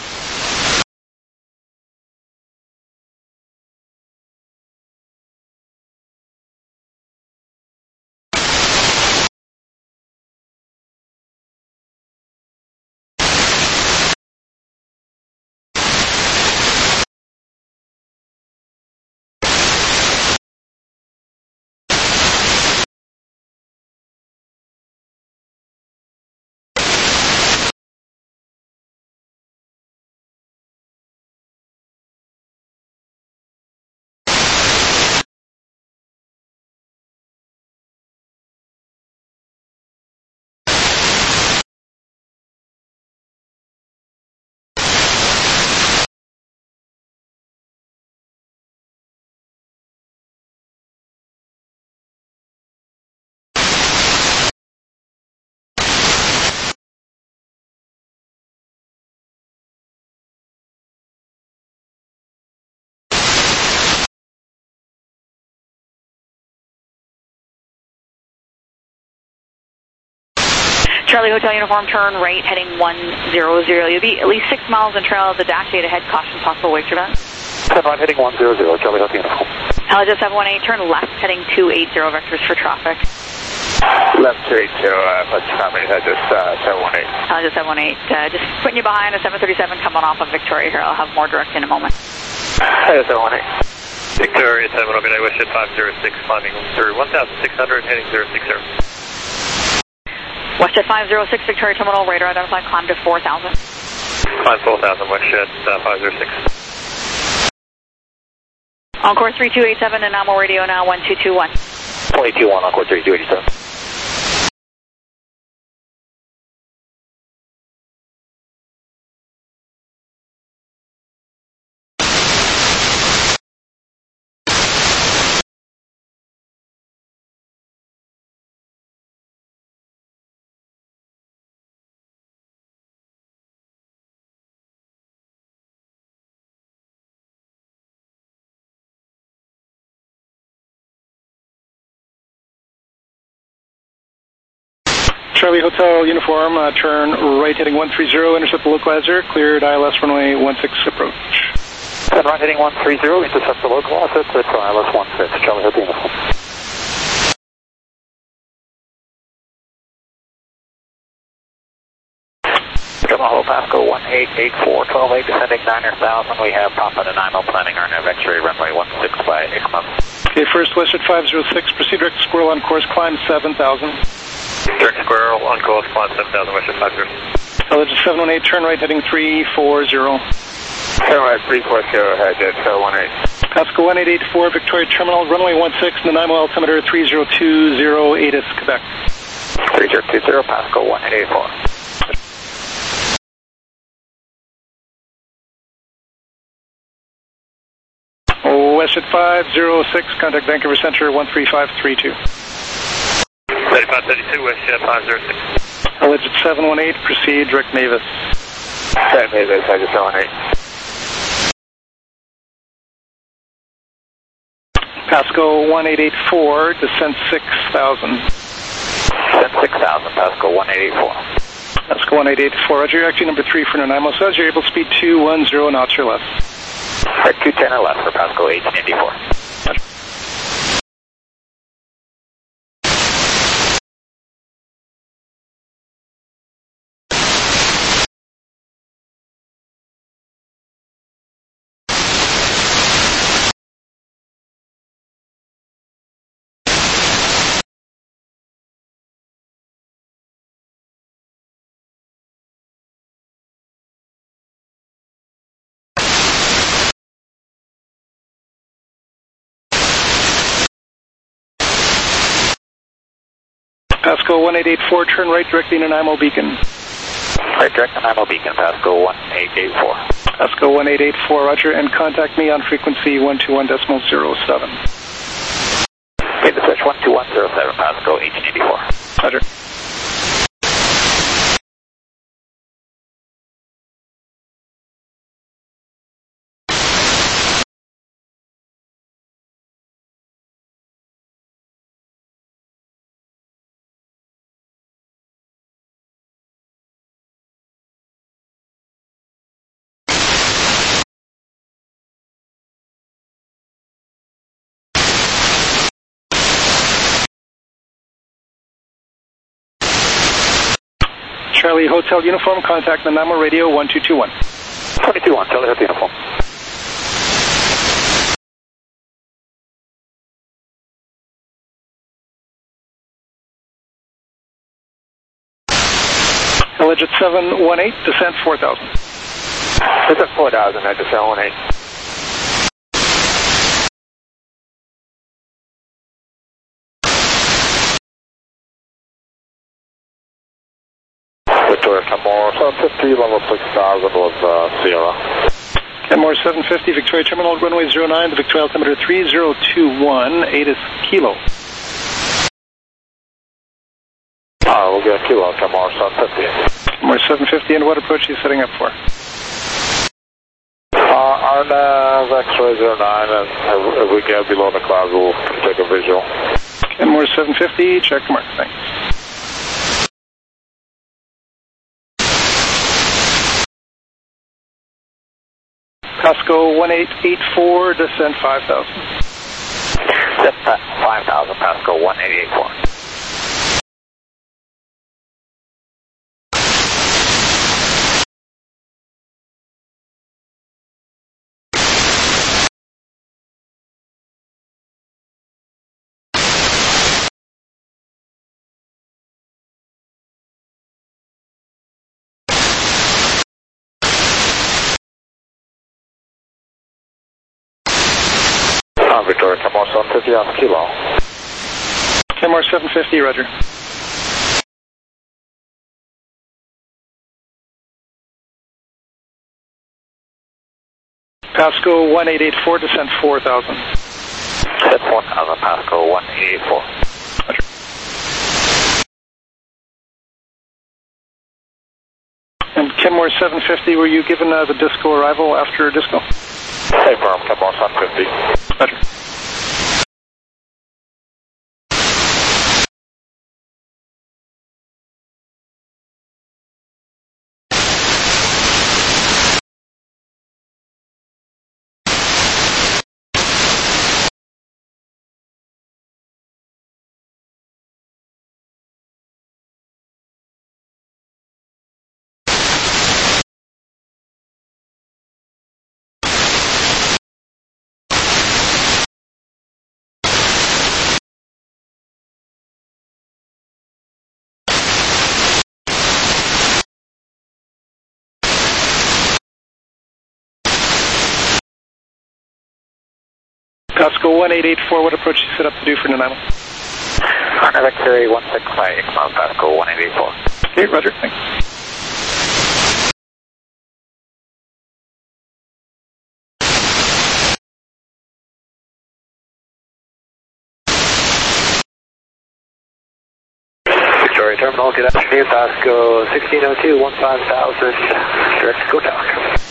Charlie Hotel Uniform, turn right, heading 100. You'll be at least 6 miles in trail of the Dash 8 ahead. Caution, possible wake turbulence. Turn right, heading 100, Charlie Hotel Uniform. Helijet 718, turn left, heading 280 vectors for traffic. Left 280, let's come in, just 718. Helijet 718, just putting you behind a 737 coming off of Victoria here. I'll have more direct in a moment. Hey, 718. Victoria 7, Good day, WestJet 506, climbing through 1600, heading 060. WestJet 506, Victoria Terminal, radar identified, climb to 4000. Climb 4000, WestJet 506. On course 3287, and Dynamo radio now 1221. 22-1 on course 3287. Charlie Hotel Uniform, turn right heading 130, intercept the localizer, cleared ILS runway 16 approach. Turn right heading 130, intercept the localizer, cleared for ILS 16, Charlie Hotel Uniform. Hello, Pasco 1884, 12-8, descending 9,000. We have Papa and Nimo planning our nav X-ray runway 16 by ICMA. Okay, first WestJet 506, proceed direct squirrel on course, climb 7,000. Direct squirrel on course, climb 7,000, WestJet 506. Helijet 718, turn right heading 340. Turn right 340, Helijet 718. Pasco 1884, Victoria Terminal, runway 16, Nanaimo altimeter 3020, ATIS, Quebec. 3020, Pasco 1884. Alleged 506, contact Vancouver Centre 13532. 3532 West Jet 506. Alleged 718, proceed direct Mavis. Direct Mavis, I just 718. Pasco 1884, descent 6000. Descent 6000, Pasco 1884. Pasco 1884, roger, you're actually number 3 for Nanaimo, says you're able to speed 210 knots or less. Right, 210 or less for Pasco 1884. Roger. Pasco 1884, turn right directly Nanaimo Beacon. Right, direct Nanaimo Beacon, Pasco 1884. Pasco 1884, roger, and contact me on frequency 121.07. Okay, the switch 12107, Pasco 1884. Roger. Charlie Hotel Uniform, contact Nanaimo Radio 1221. 22-1, Charlie Hotel Uniform. Alleged 718, descent 4000. Descent 4000, I just 718. Victoria Kenmore 750, level 6000 was Sierra. Kenmore 750, Victoria Terminal, runway 09, the Victoria altimeter 3021, 8 is kilo. We'll get a kilo, Kenmore 750. Kenmore 750, and what approach are you setting up for? RNAV X-ray 09, and if we get below the clouds, we'll take a visual. Kenmore 750, check the mark, thanks. Pasco 1884, descent 5000. Descent 5000, Pasco 1884. Victoria Kenmore 750 on kilo. Kenmore 750, roger. Pasco 1884, descent 4000. Descent 4000, Pasco 1884. Roger. And Kenmore 750, were you given the disco arrival after disco? Hey, firm, Kenmore 750. Roger. Pasco 1884, what approach you set up to do for Nanaimo? RNAV X-ray 165, Pasco 1884. Okay, roger, thanks. Terminal, good afternoon, Pasco 1602, 15,000, direct go down.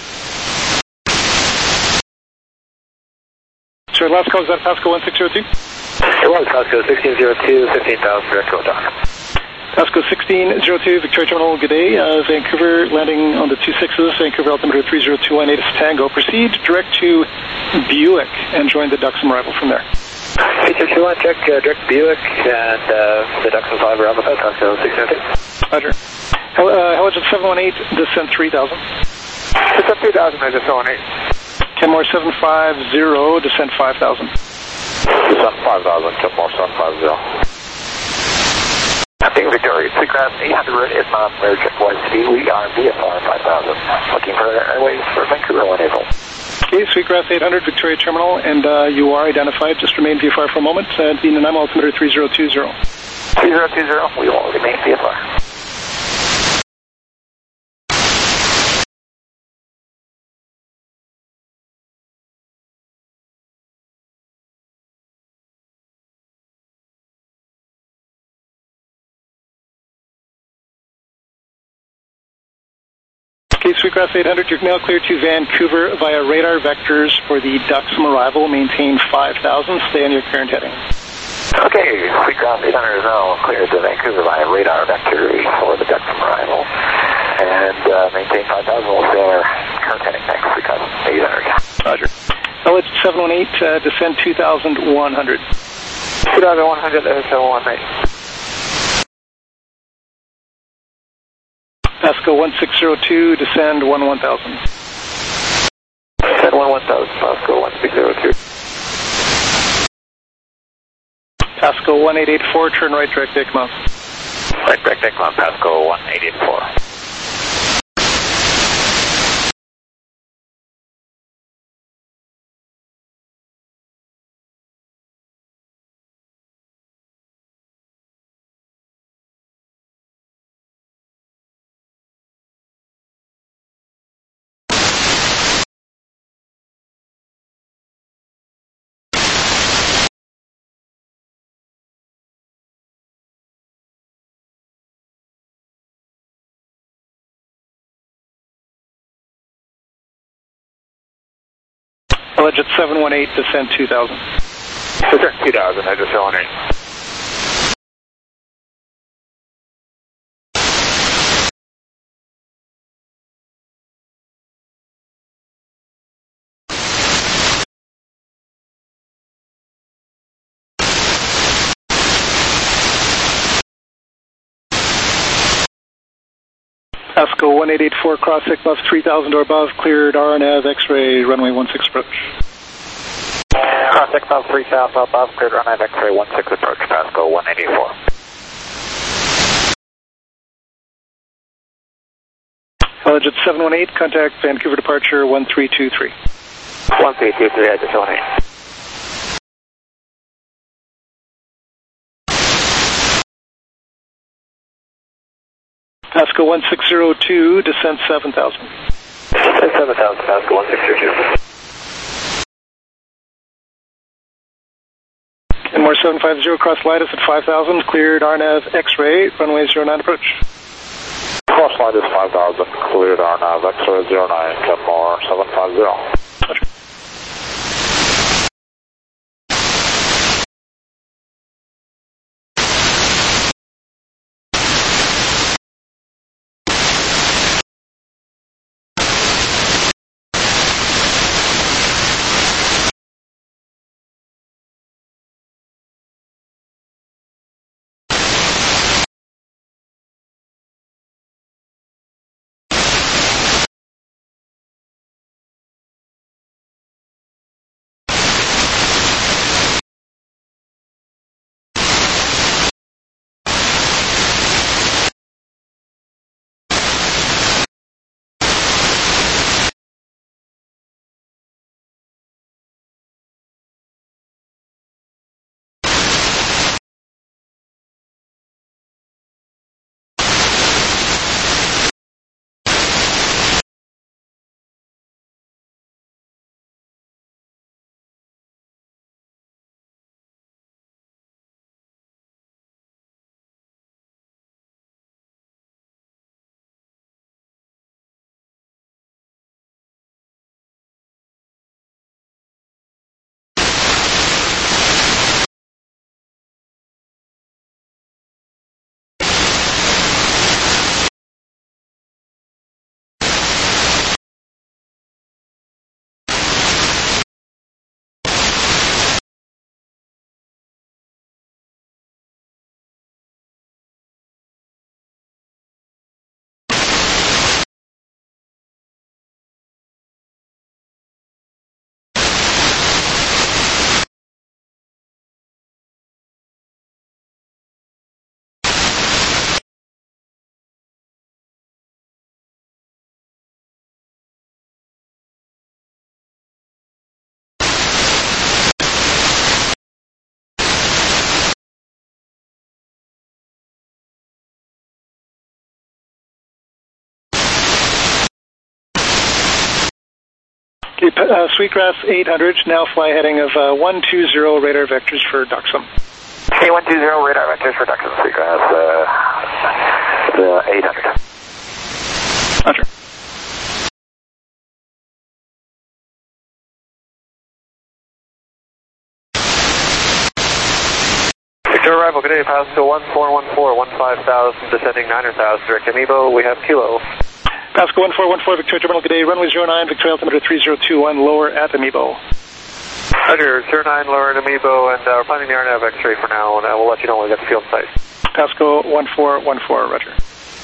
Sure, last call, is that Pasco 1602? It was Pasco 1602, 15,000, direct go down. Pasco 1602, Victoria Terminal, good day. Vancouver landing on the 26s, Vancouver altimeter 3021, ATIS Tango. Proceed direct to Buick and join the Duxom arrival from there. 3221, check direct Buick and the Duxom 5 around the Pasco 1602. Roger. Helijet 718, descent 3000. Descent 3000, I just 718. Kenmore 750, descent 5000. Descent 5000, Kenmore 750. Nothing, Victoria, Seagrass 800 is non-emergent YC. We are VFR 5000. Looking for airways for Vancouver 1 April. Okay, Sweetgrass 800, Victoria Terminal, and you are identified. Just remain VFR for a moment. The Nanaimo altimeter 3020. 3020, we will remain VFR. Okay, Sweetgrass 800, you're now clear to Vancouver via radar vectors for the Duxom arrival. Maintain 5,000. Stay on your current heading. Okay, Sweetgrass 800 is now clear to Vancouver via radar vector for the Duxom arrival. And maintain 5,000. We'll stay on our current heading. Thanks, Sweetgrass 800. Roger. LH 718, descend 2,100. 2,100, SO 18. Pasco 1602, descend 11,000. Descend 11,000, Pasco 1602. Pasco 1884, turn right direct Ekmouth. Right direct Ekmouth, Pasco 1884. Legit 718, descend 2,000. Descend 2,000, I just 718. Pasco 1884, cross Ekmouth 3,000 or above, cleared RNAV X-ray, runway 16 approach. Cross Ekmouth 3,000 above, cleared RNAV X-ray 16 approach, Pasco 1884. Legit 718, contact Vancouver departure 1323. 1323, I just 18. Pasco 1602, descent 7,000. Descend 7,000, Pasco 1602. Kenmore 750, cross Lidus at 5,000, cleared RNAV X-ray, runway 09 approach. Cross Lidus 5,000, cleared RNAV X-ray 09, Kenmore 750. Roger. Sweetgrass 800, now fly heading of 120 radar vectors for Duxham. Okay, 120 radar vectors for Duxham, Sweetgrass 800. Roger. Victor arrival, good day, Pasco 1414, 15,000, descending 900,000, direct Amiibo, we have Kilo. Pasco 1414, Victoria Terminal, good day, runway 09, Victoria altimeter 3021, lower at Amiibo. Roger, 09, lower at Amiibo, and we're planning the RNAV X-ray for now, and we'll let you know when we get the field sight. Pasco 1414, roger.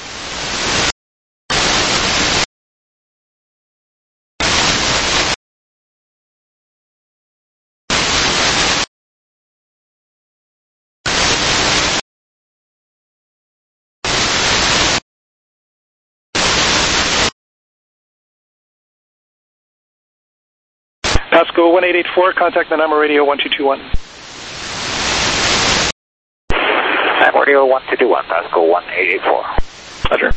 Pasco 1884, contact the NAMA radio 1221. NAMA radio 1221, Pasco 1884. Roger.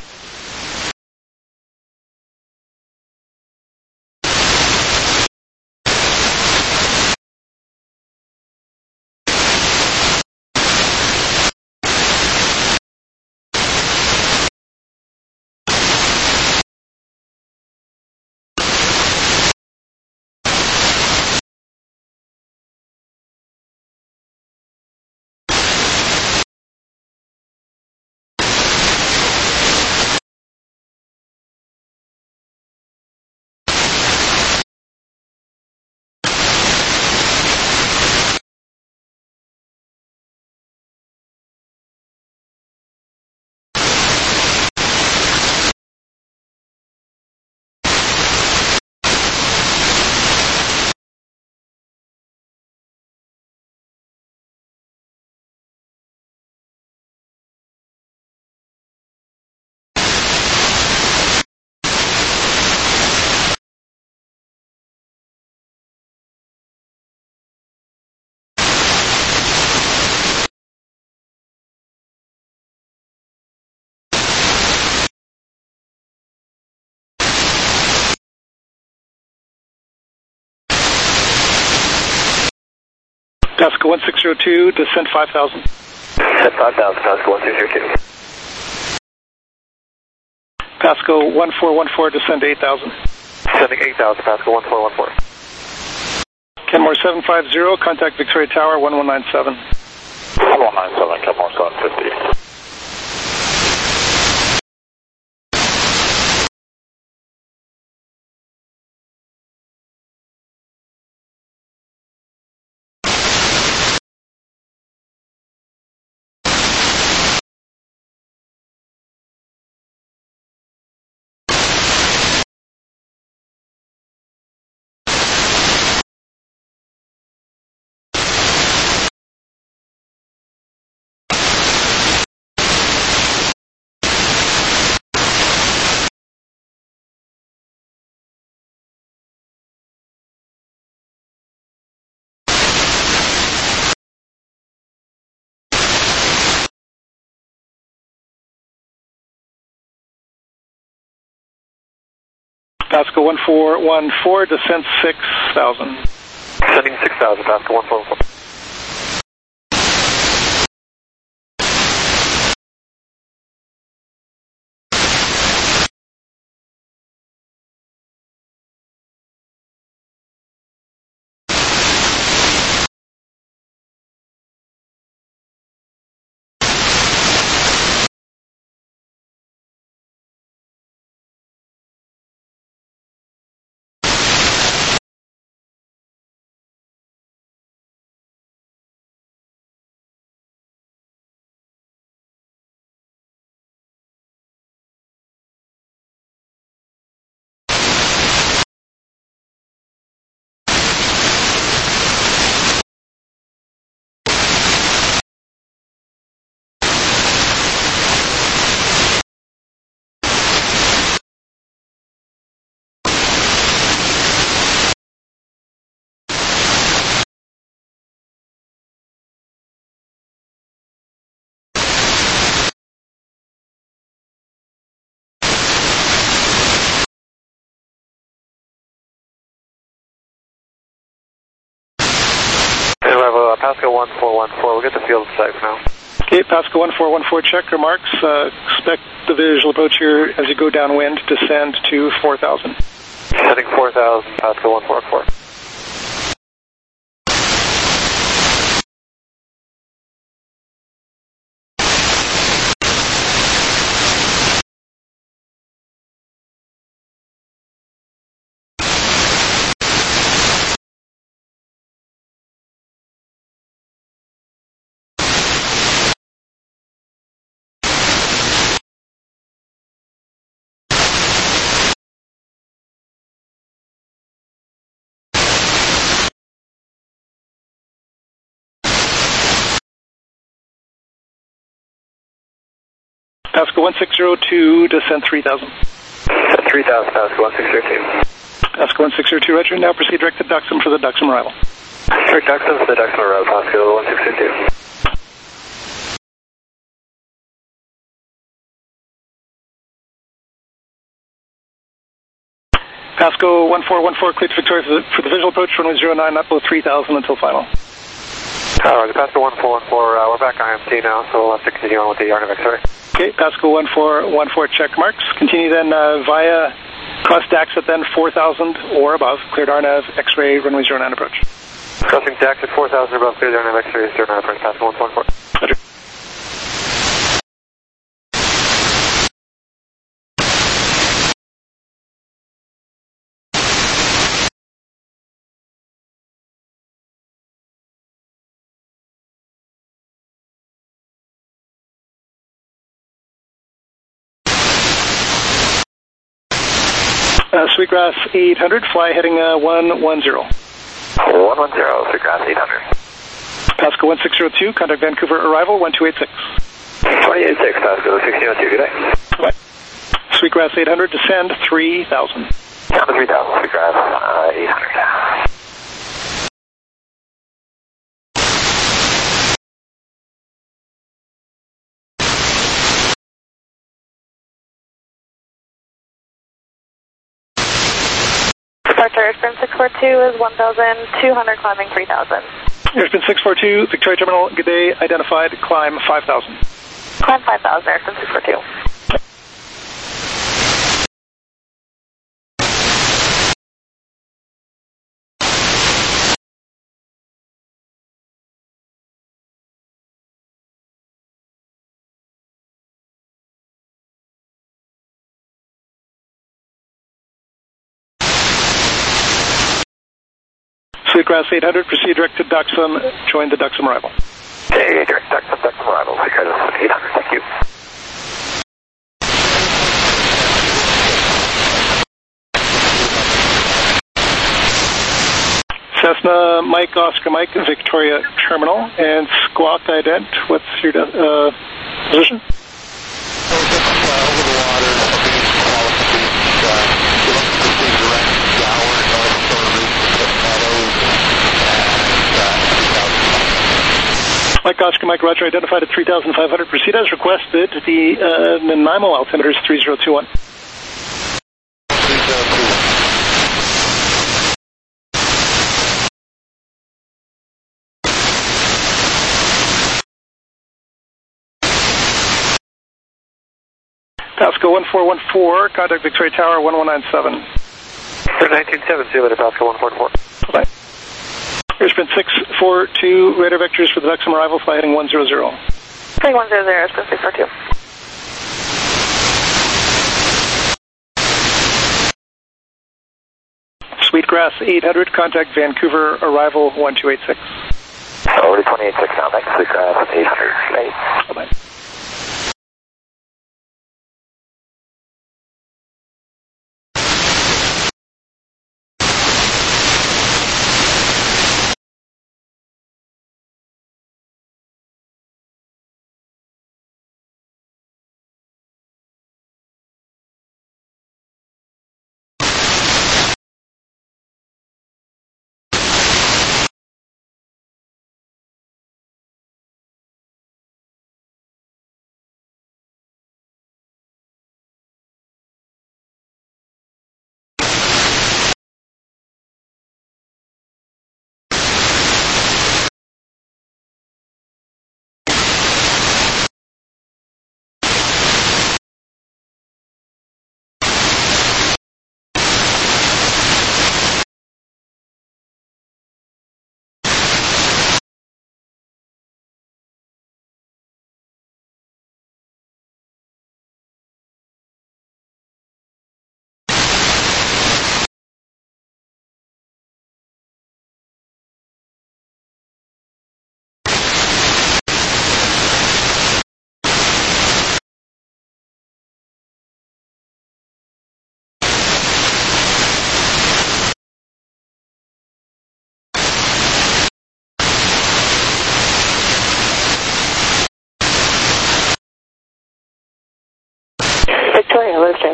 Pasco 1602, descent 5,000. Descent 5,000, Pasco 1602. Pasco 1414, descend 8,000. Descending 8,000, Pasco 1414. Kenmore 750, contact Victoria Tower 1197. 1197, Kenmore 750. Pasco 1414, descent 6,000. Descending 6,000, Pasco 1414. Pasco 1414. We'll get the field site for now. Okay, Pasco 1414, check remarks. Expect the visual approach here as you go downwind, descend to 4,000. Heading 4,000, Pasco 144. Pasco 1602, descend 3,000. 3,000, Pasco 1602. Pasco 1602, roger. Now proceed direct to Duxham for the Duxham arrival. Direct Duxham for the Duxham arrival, Pasco 1602. Pasco 1414, clear to Victoria for the visual approach, runway 09, not below 3,000 until final. Alright, Pasco 1414, we're back on IMC now, so we'll have to continue on with the RNAV X-ray. Okay, Pasco 1414, check marks. Continue then via cross Daxit then 4,000 or above, cleared RNAV, X-ray, runway 09 approach. Crossing Daxit 4,000 above, cleared RNAV X-ray, 09 approach, Pasco 1414. Roger. Sweetgrass 800, fly heading 110. 110, Sweetgrass 800. Pasco 1602, contact Vancouver arrival 1286. 286, Pasco 1602, good day. Right. Sweetgrass 800, descend 3,000. Down to 3,000, Sweetgrass 800. Departure Airspin 642 is 1,200, climbing 3,000. Airspin 642, Victoria Terminal, good day, identified, climb 5,000. Climb 5,000, Airspin 642. Sweetgrass 800, proceed direct to Duxham, join the Duxham arrival. Okay, direct Duxham arrival, Sweetgrass 800, thank you. Cessna Mike, Oscar Mike, Victoria Terminal, and Squawk Ident, what's your position? Mike Oscar Mike Roger, identified at 3,500. Proceed as requested. The Nanaimo altimeter is 3021. Pasco 1414, contact Victoria Tower 1197. 1970, see you later, Pasco 144. Bye. Airspin 642, radar vectors for the Duxham arrival, fly heading 100. Heading 100, Airspin 642. Sweetgrass 800, contact Vancouver arrival 1286. Already 286 now, thanks, Sweetgrass 800. Bye-bye.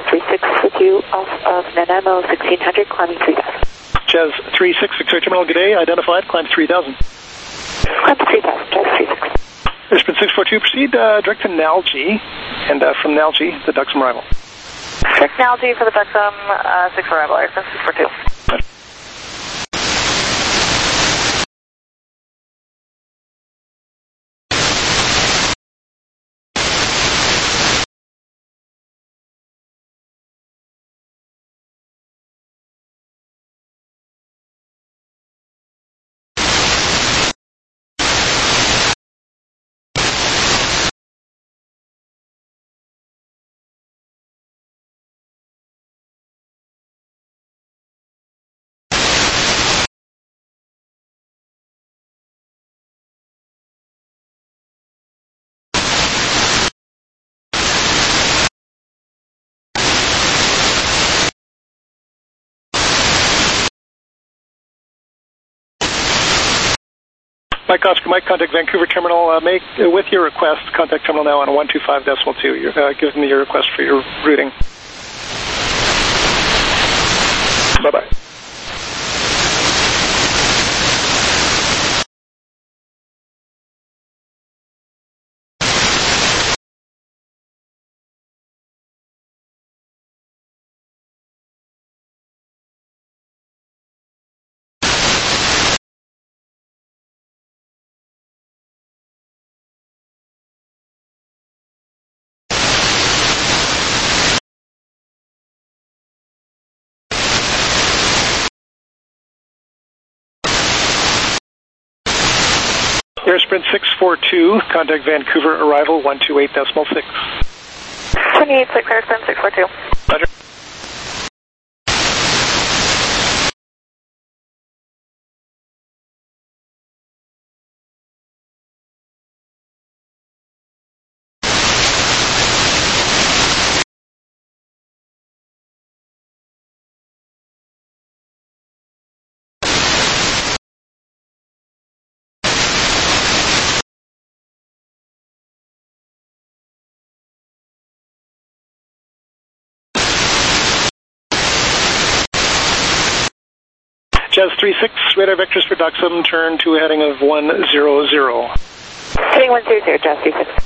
36 with you off of Nanaimo 1600, climbing 3000. Jazz 36, Victoria Terminal, good day. Identified, climb 3000. Climb 3000, Jazz 36. Brisbane 642, proceed direct to Nalgene, and from Nalgene, the Duxham arrival. Direct Nalgene for the Duxham 6 arrival, Airframe 642. Mike Oscar, Mike, contact Vancouver Terminal. With your request, contact Terminal now on 125.2. Give me your request for your routing. Bye-bye. Airsprint 642, contact Vancouver arrival 128.6. 286, Airsprint 642. Roger. Jazz 36, radar vectors for Duxham, turn to a heading of 100. Heading 100, Jazz 36.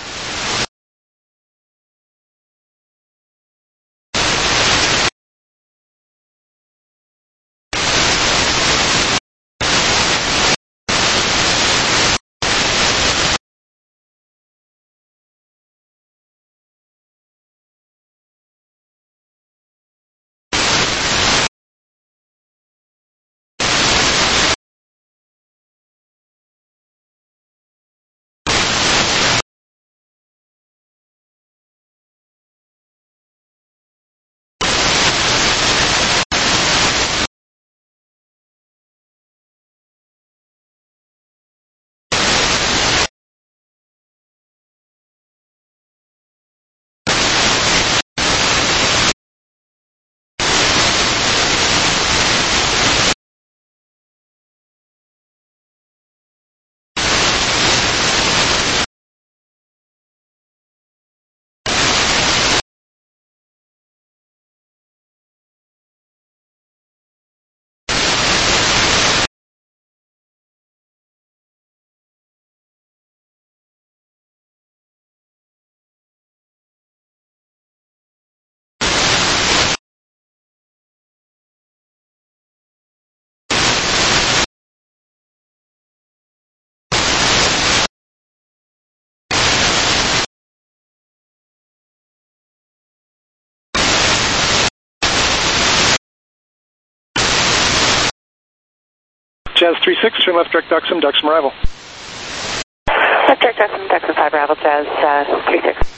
Jazz 36, turn left direct Duxham, Duxham arrival. Left direct Duxham, Duxham 5 arrival, Jazz 36.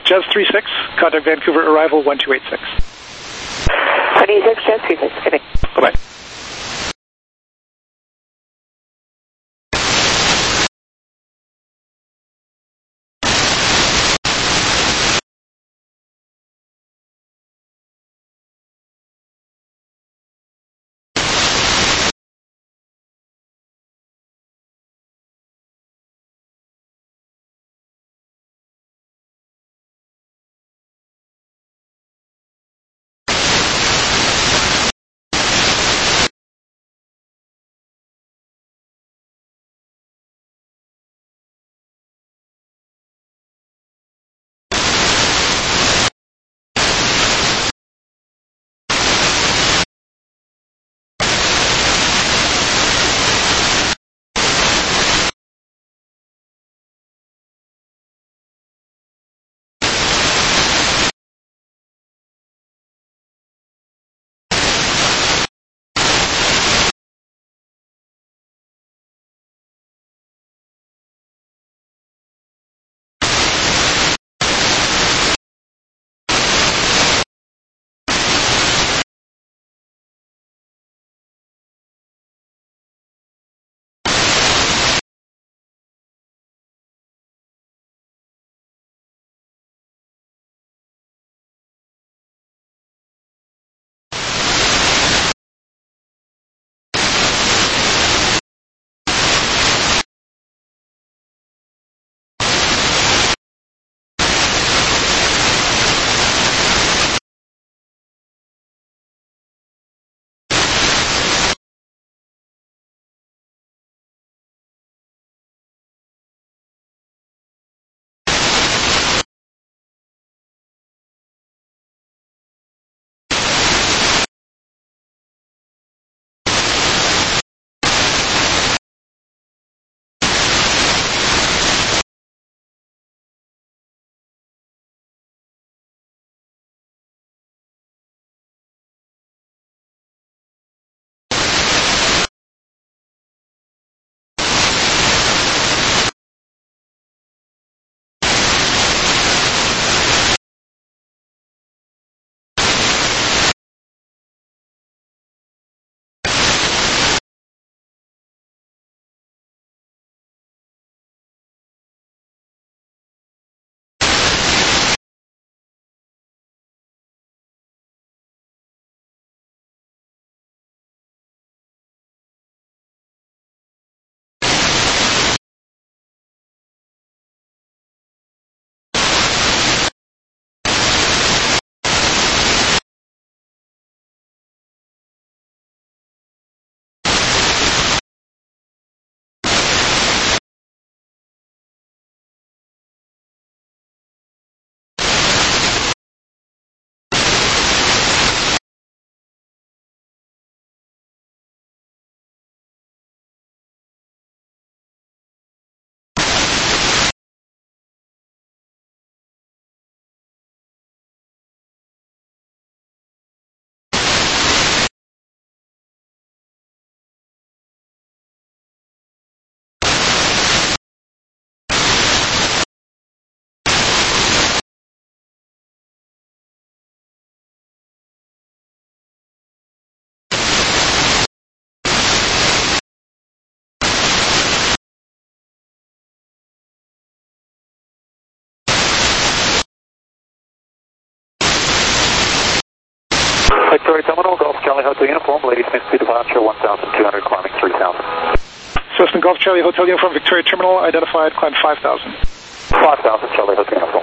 Jazz 36, contact Vancouver, arrival 1286. 26, Jazz 36, good day. Bye-bye. Victoria Terminal, Golf Charlie Hotel Uniform, ladies and speed departure 1,200, climbing 3,000. Cessna Golf Charlie Hotel Uniform, Victoria Terminal, identified, climb 5,000. 5,000, Charlie Hotel Uniform.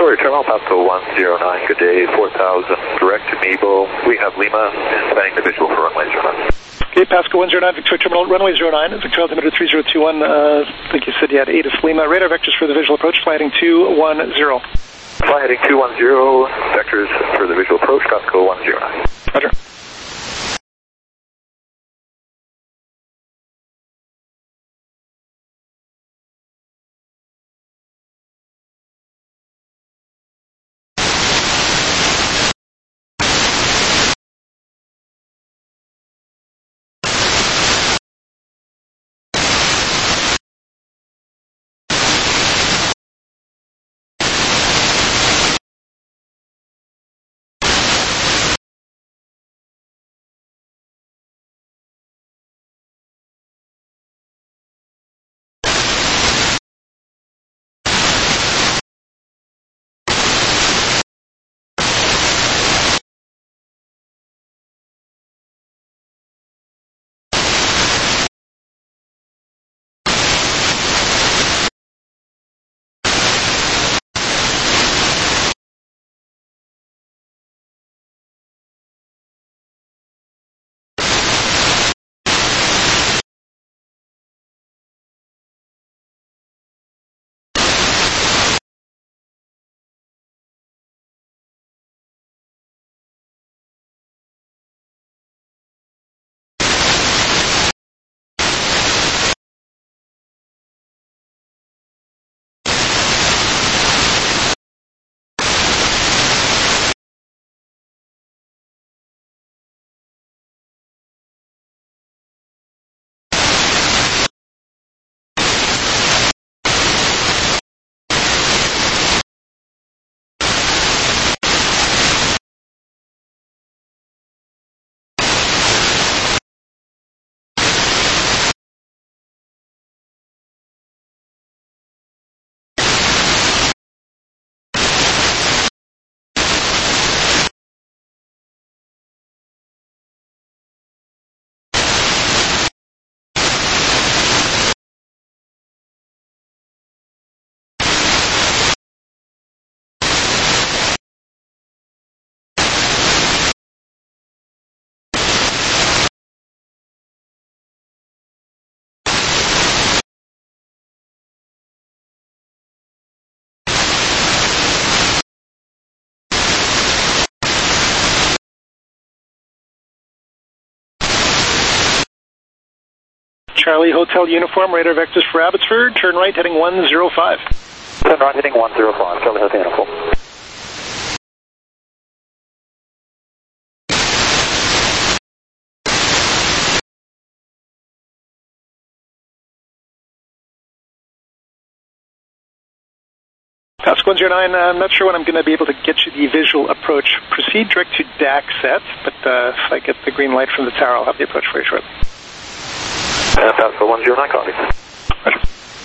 Victoria Terminal, Pasco 109, good day, 4000, direct to Nebo. We have Lima, planning the visual for runway 09. Okay, Pasco 109, Victoria Terminal, runway 09, Victoria altimeter 3021, I think you said you had 8 is Lima. Radar vectors for the visual approach, flight heading 210. Flight heading 210, vectors for the visual approach, Pasco 109. Roger. Charlie Hotel Uniform, radar vectors for Abbotsford, turn right heading 105. Turn right heading 105, Charlie Hotel Uniform. Pasco 109, I'm not sure when I'm going to be able to get you the visual approach. Proceed direct to DAC set, but if I get the green light from the tower, I'll have the approach for you shortly. Pasco 109, copy. Roger.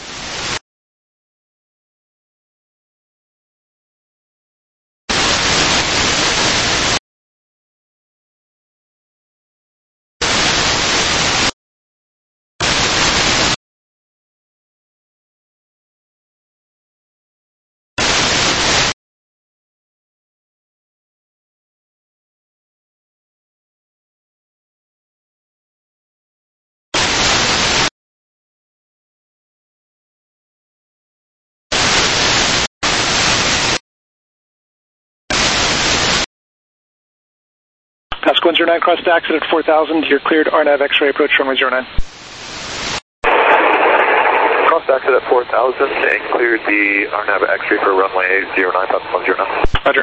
Pasco 109, cross the exit at 4000. You're cleared RNAV X-ray approach runway 09. Cross the exit at 4000 and cleared the RNAV X-ray for runway 09, Pasco 109. Roger.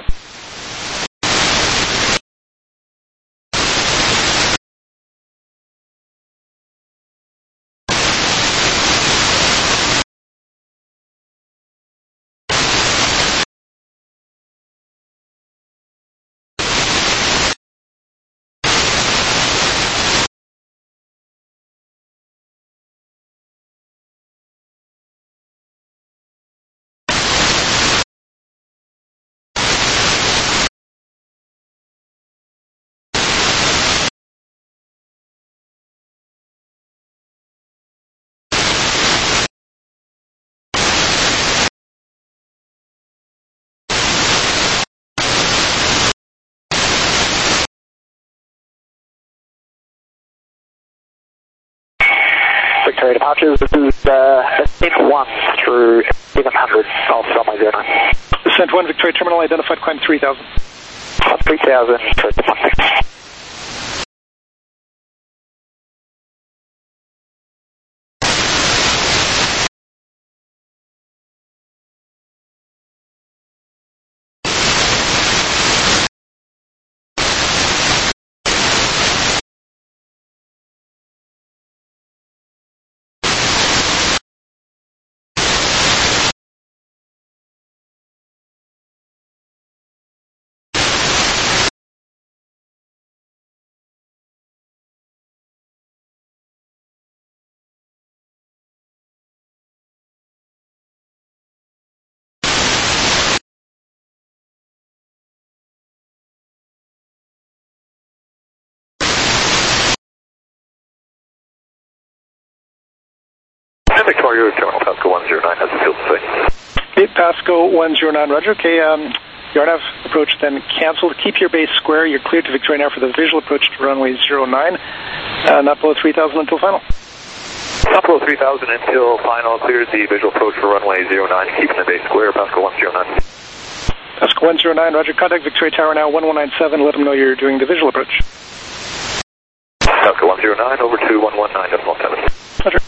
Victoria departures. This is Ascent 1 through 700 of runway 09. Ascent 1, Victoria Terminal, identified climb 3000. 3000 for 16. Victoria Terminal, Pasco 109 has a field swing. Okay, Pasco 109, roger. Okay, Yarnav approach then canceled. Keep your base square. You're cleared to Victoria now for the visual approach to runway 09. Not below 3000 until final. Not below 3000 until final. Cleared the visual approach for runway 09, keeping the base square, Pasco 109. Pasco 109, roger. Contact Victoria Tower now, 1197. Let them know you're doing the visual approach. Pasco 109, over to 119.7. Roger.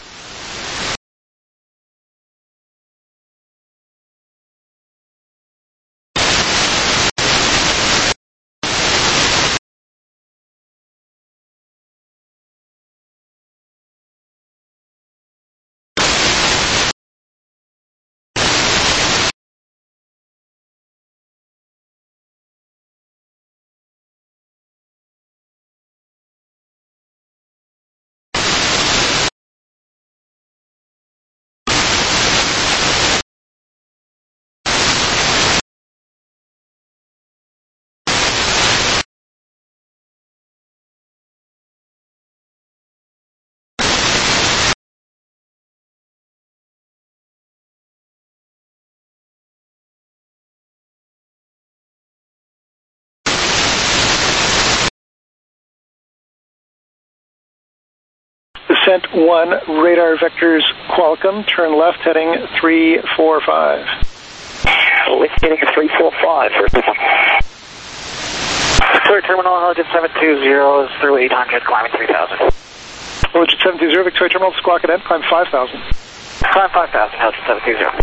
Ascent 1, radar vectors Qualcomm, turn left heading 345. Left heading 345 for this one. Victoria Terminal, Elgin 720 is through 800, climbing 3000. Elgin 720, Victoria Terminal, squawk at end, climb 5000. Climb 5000, Elgin 720.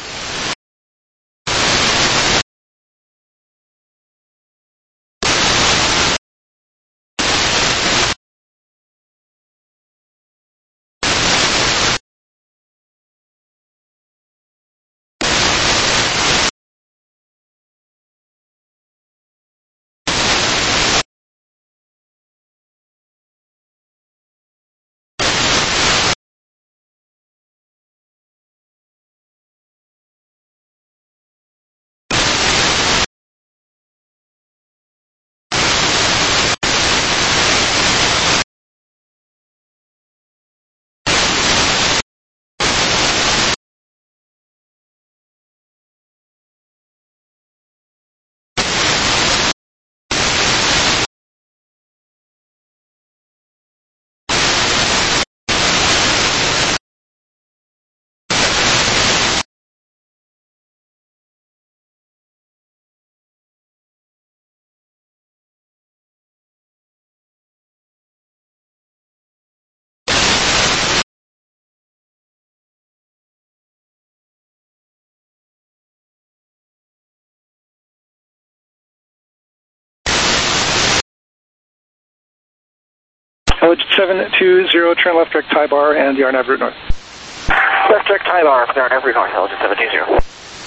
Elgin 720, turn left direct tie bar and Yarnav route north. Left direct tie bar, Yarnav route north, Elgin 720.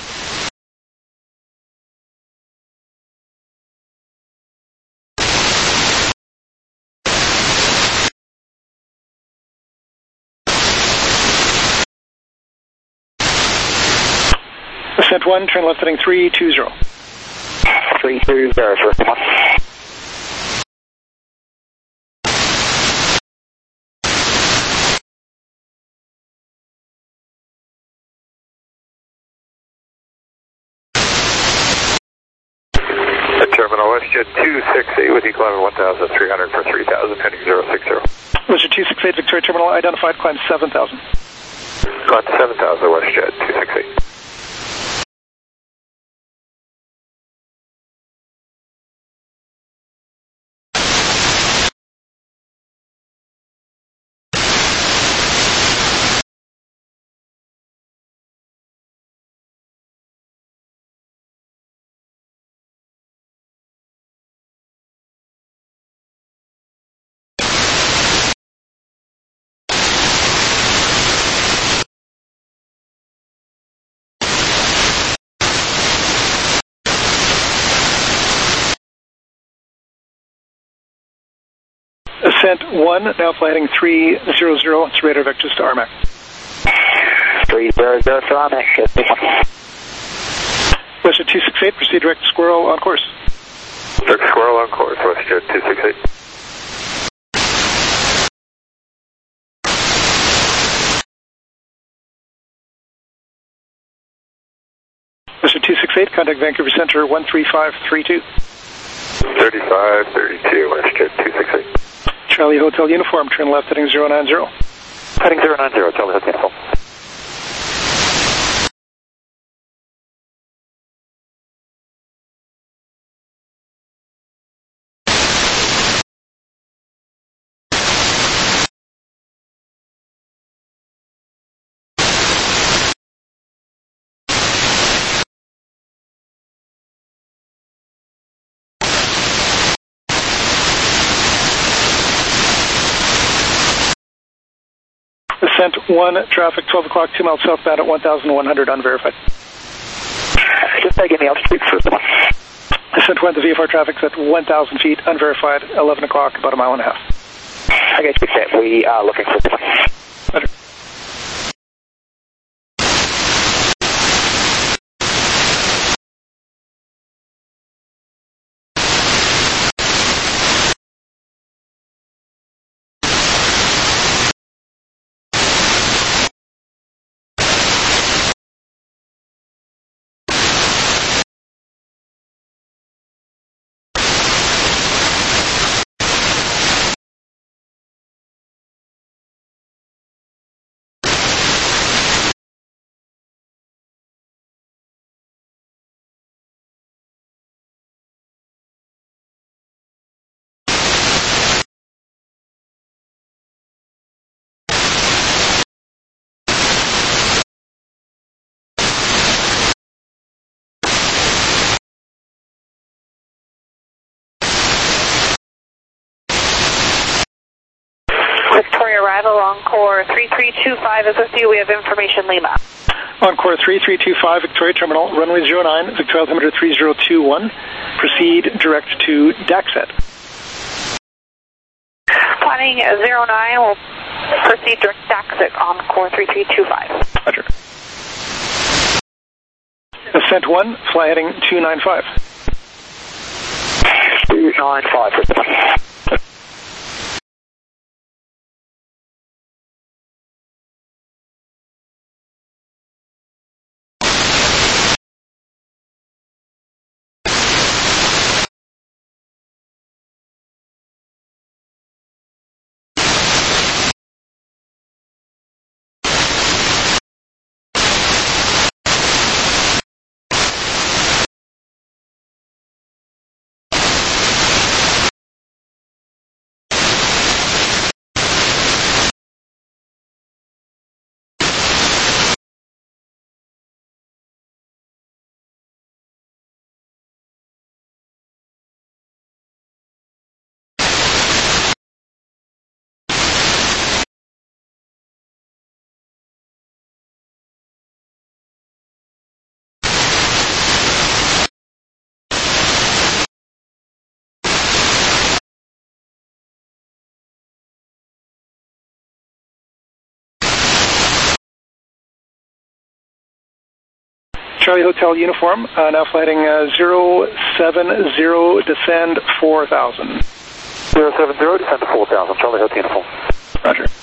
Ascent 1, turn left heading 320. 320 for this one. Terminal, WestJet 268 with you climbing 1,300 for 3,000, heading 060. WestJet 268 Victoria Terminal identified, climb 7,000. Climb 7,000, WestJet 268. Ascent 1, now flighting 300, it's radar vectors to RMAC. 300 to RMAC. WestJet 268, proceed direct to Squirrel on course. Direct Squirrel on course, WestJet 268. WestJet 268, contact Vancouver Center 13532. 3532, WestJet 268. Charlie Hotel Uniform, turn left heading 090. Heading 090, Charlie Hotel Uniform. Ascent 1, traffic 12 o'clock, 2 miles southbound at 1,100, unverified. Just taking the altitude first. Ascent 1, the VFR traffic's at 1,000 feet, unverified, 11 o'clock, about a mile and a half. Okay, speak set. We are looking for this. Roger. Victoria arrival, Encore 3325 is with you. We have information Lima. Encore 3325, Victoria Terminal, runway 09, Victoria altimeter 3021. Proceed direct to DACSET. Planning 09 will proceed direct DACSET, Encore 3325. Roger. Ascent 1, fly heading 295. 295. Charlie Hotel Uniform, now flighting 070, descend 4,000. 070, descend to 4,000, Charlie Hotel Uniform. Roger.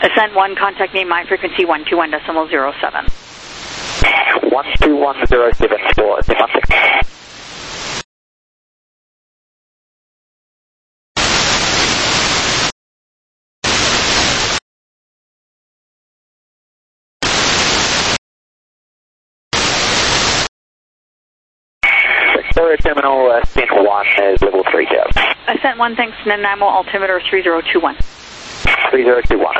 Ascent 1, contact me, my frequency 121.07. 121.07 for semantic. Victoria Terminal, spin 1 is level 3 tab. Ascent 1, thanks, Nanaimo, altimeter 3021. 3021.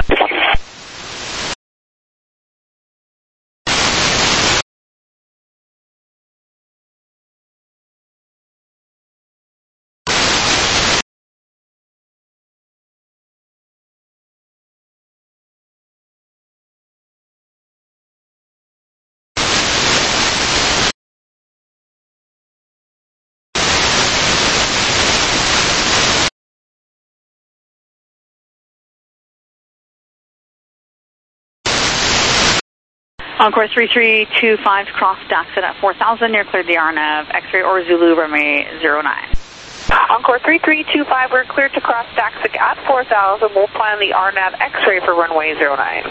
Encore 3325, cross Daxit at 4000, near cleared the RNAV, X-ray or Zulu, runway 09. Encore 3325, we're cleared to cross Daxit at 4000. We'll plan the RNAV X-ray for runway 09.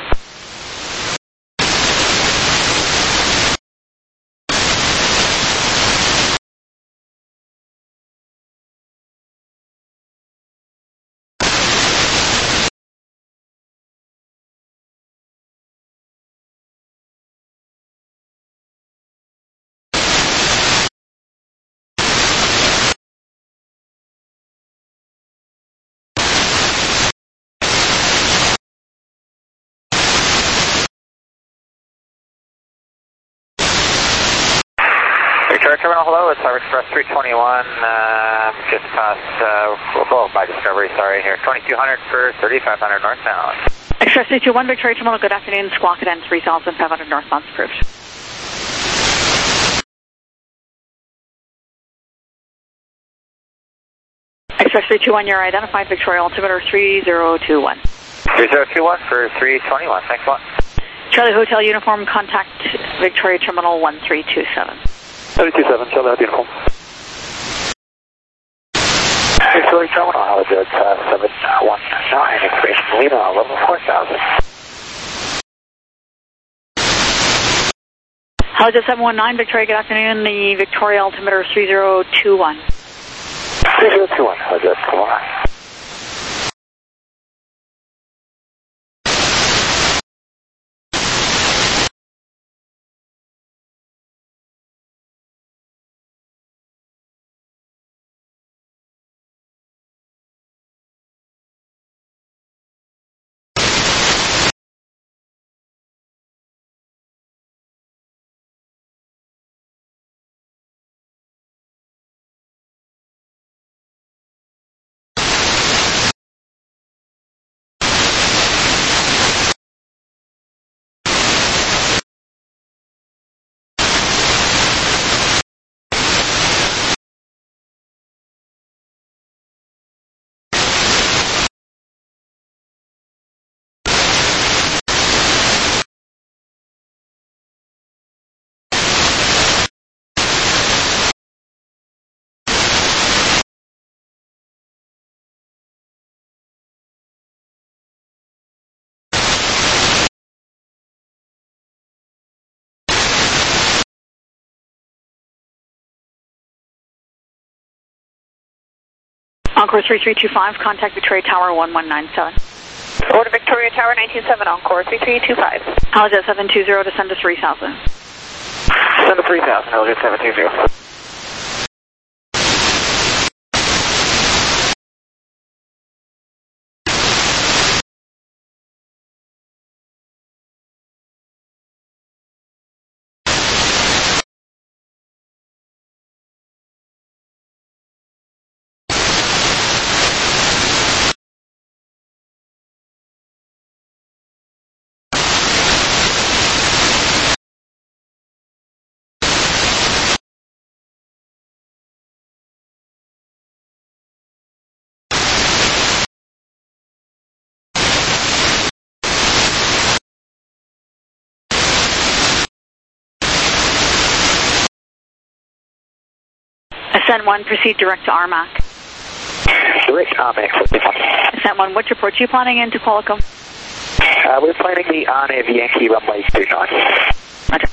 Victoria Terminal, hello, it's Cyber Express 321, just past, by Discovery, sorry, here, 2200 for 3500 northbound. Express 321, Victoria Terminal, good afternoon, squawk at 3500 northbound approved. Express 321, you're identified, Victoria altimeter 3021. 3021 for 321, thanks a lot. Charlie Hotel Uniform, contact Victoria Terminal 1327. 327, Charlie Hotel Uniform. Victoria Terminal, Hollywood 719, information Lima, level 4000. Hollywood 719, Victoria, good afternoon, the Victoria altimeter 3021. 3021, Hollywood 719. Encore 3325, contact Victoria Tower 1197. Order Victoria Tower 197, Encore 3325. Hollywood 720, descend to 3000. Descend to 3000, Hollywood 720. Ascent 1, proceed direct to RMAC. Direct RMAC, 51. Ascent 1, which approach are you planning into Qualicum? We're planning the on-air Yankee runway 29. Roger.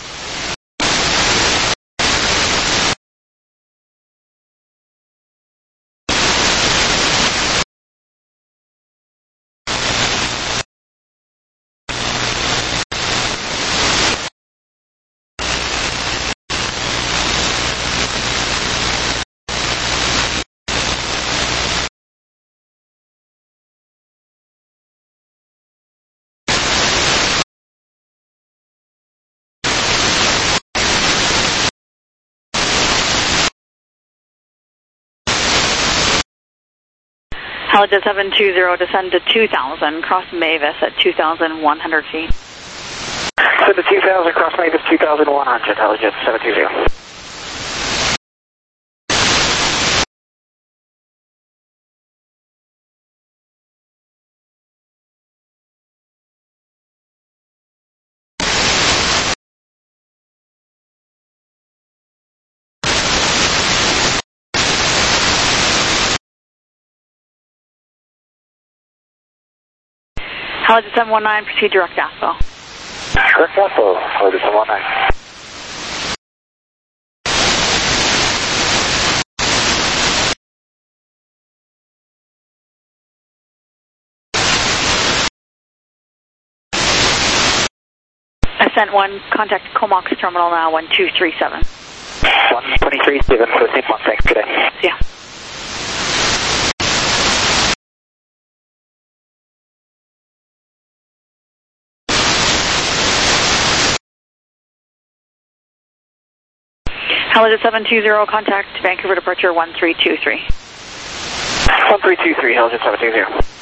Helijet 720, descend to 2,000, cross Mavis at 2,100 feet. So the 2,000 cross Mavis 2,100, Helijet 720. Helijet 719, proceed direct ASPO. Direct ASPO, Helijet 719. Ascent 1, contact Comox terminal now, 1237. 1237, proceed 1, thanks, good day. See ya. Helijet 720, contact Vancouver departure 1323. 1323, Helijet 720.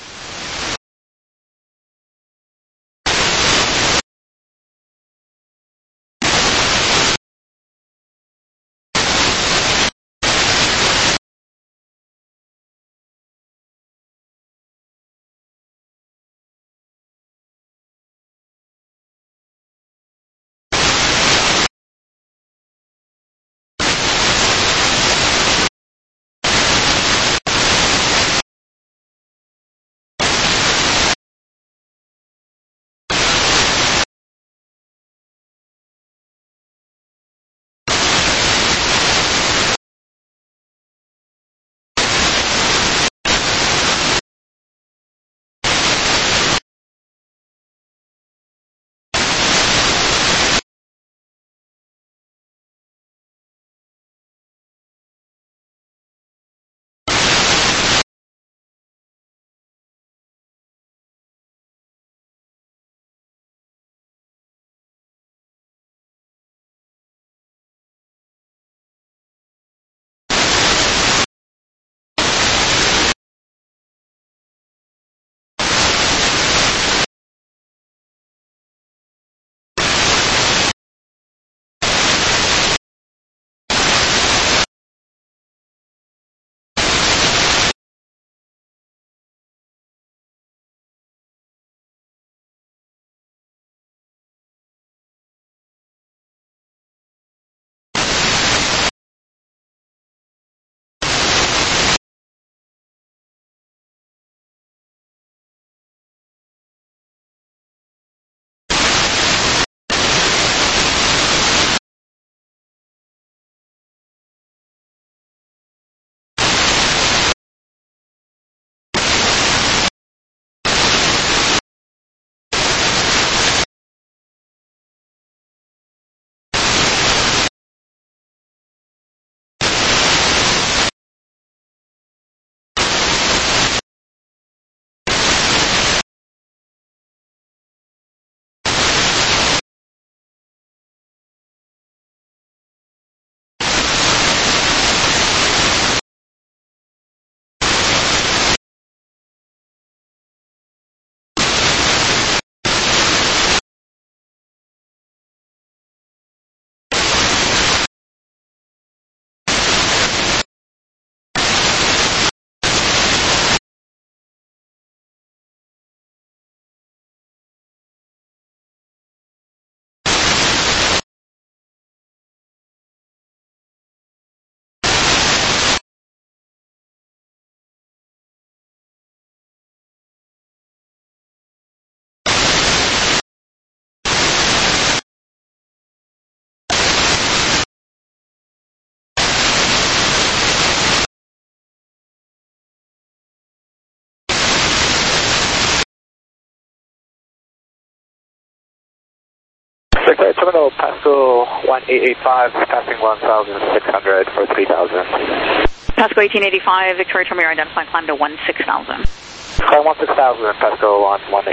Flight Terminal, Pasco 1885, passing 1,600 for 3,000. Pasco 1885, Victoria Terminal, identifying climb to 16,000. Climb 16,000, Pasco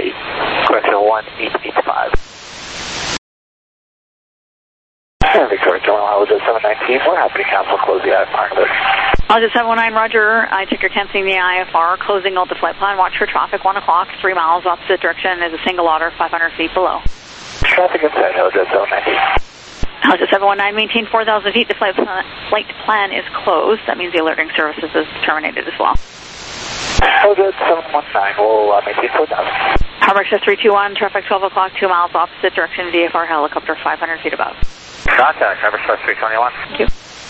1885. Victoria Terminal, Alger 719, we're happy to cancel, close the IFR. Alger 719, roger. I take your canceling the IFR, closing out the flight plan, watch for traffic, 1 o'clock, 3 miles opposite direction is a single otter, 500 feet below. Traffic inside Alger 719. Alger 719, maintain 4,000 feet, the flight plan is closed. That means the alerting services is terminated as well. Alger 719, we'll maintain 4,000. Harbour 321, traffic 12 o'clock, 2 miles opposite direction, VFR helicopter 500 feet above. Contact, Harbour 321. Thank you.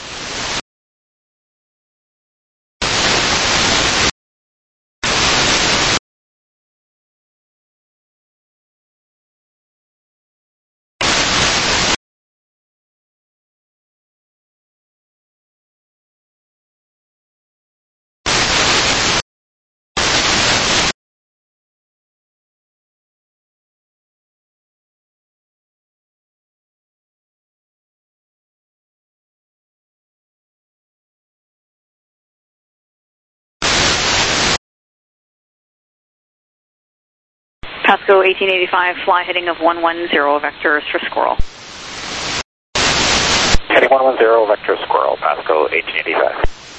Pasco 1885, fly heading of 110, vectors for Squirrel. Heading 110, vector Squirrel, Pasco 1885.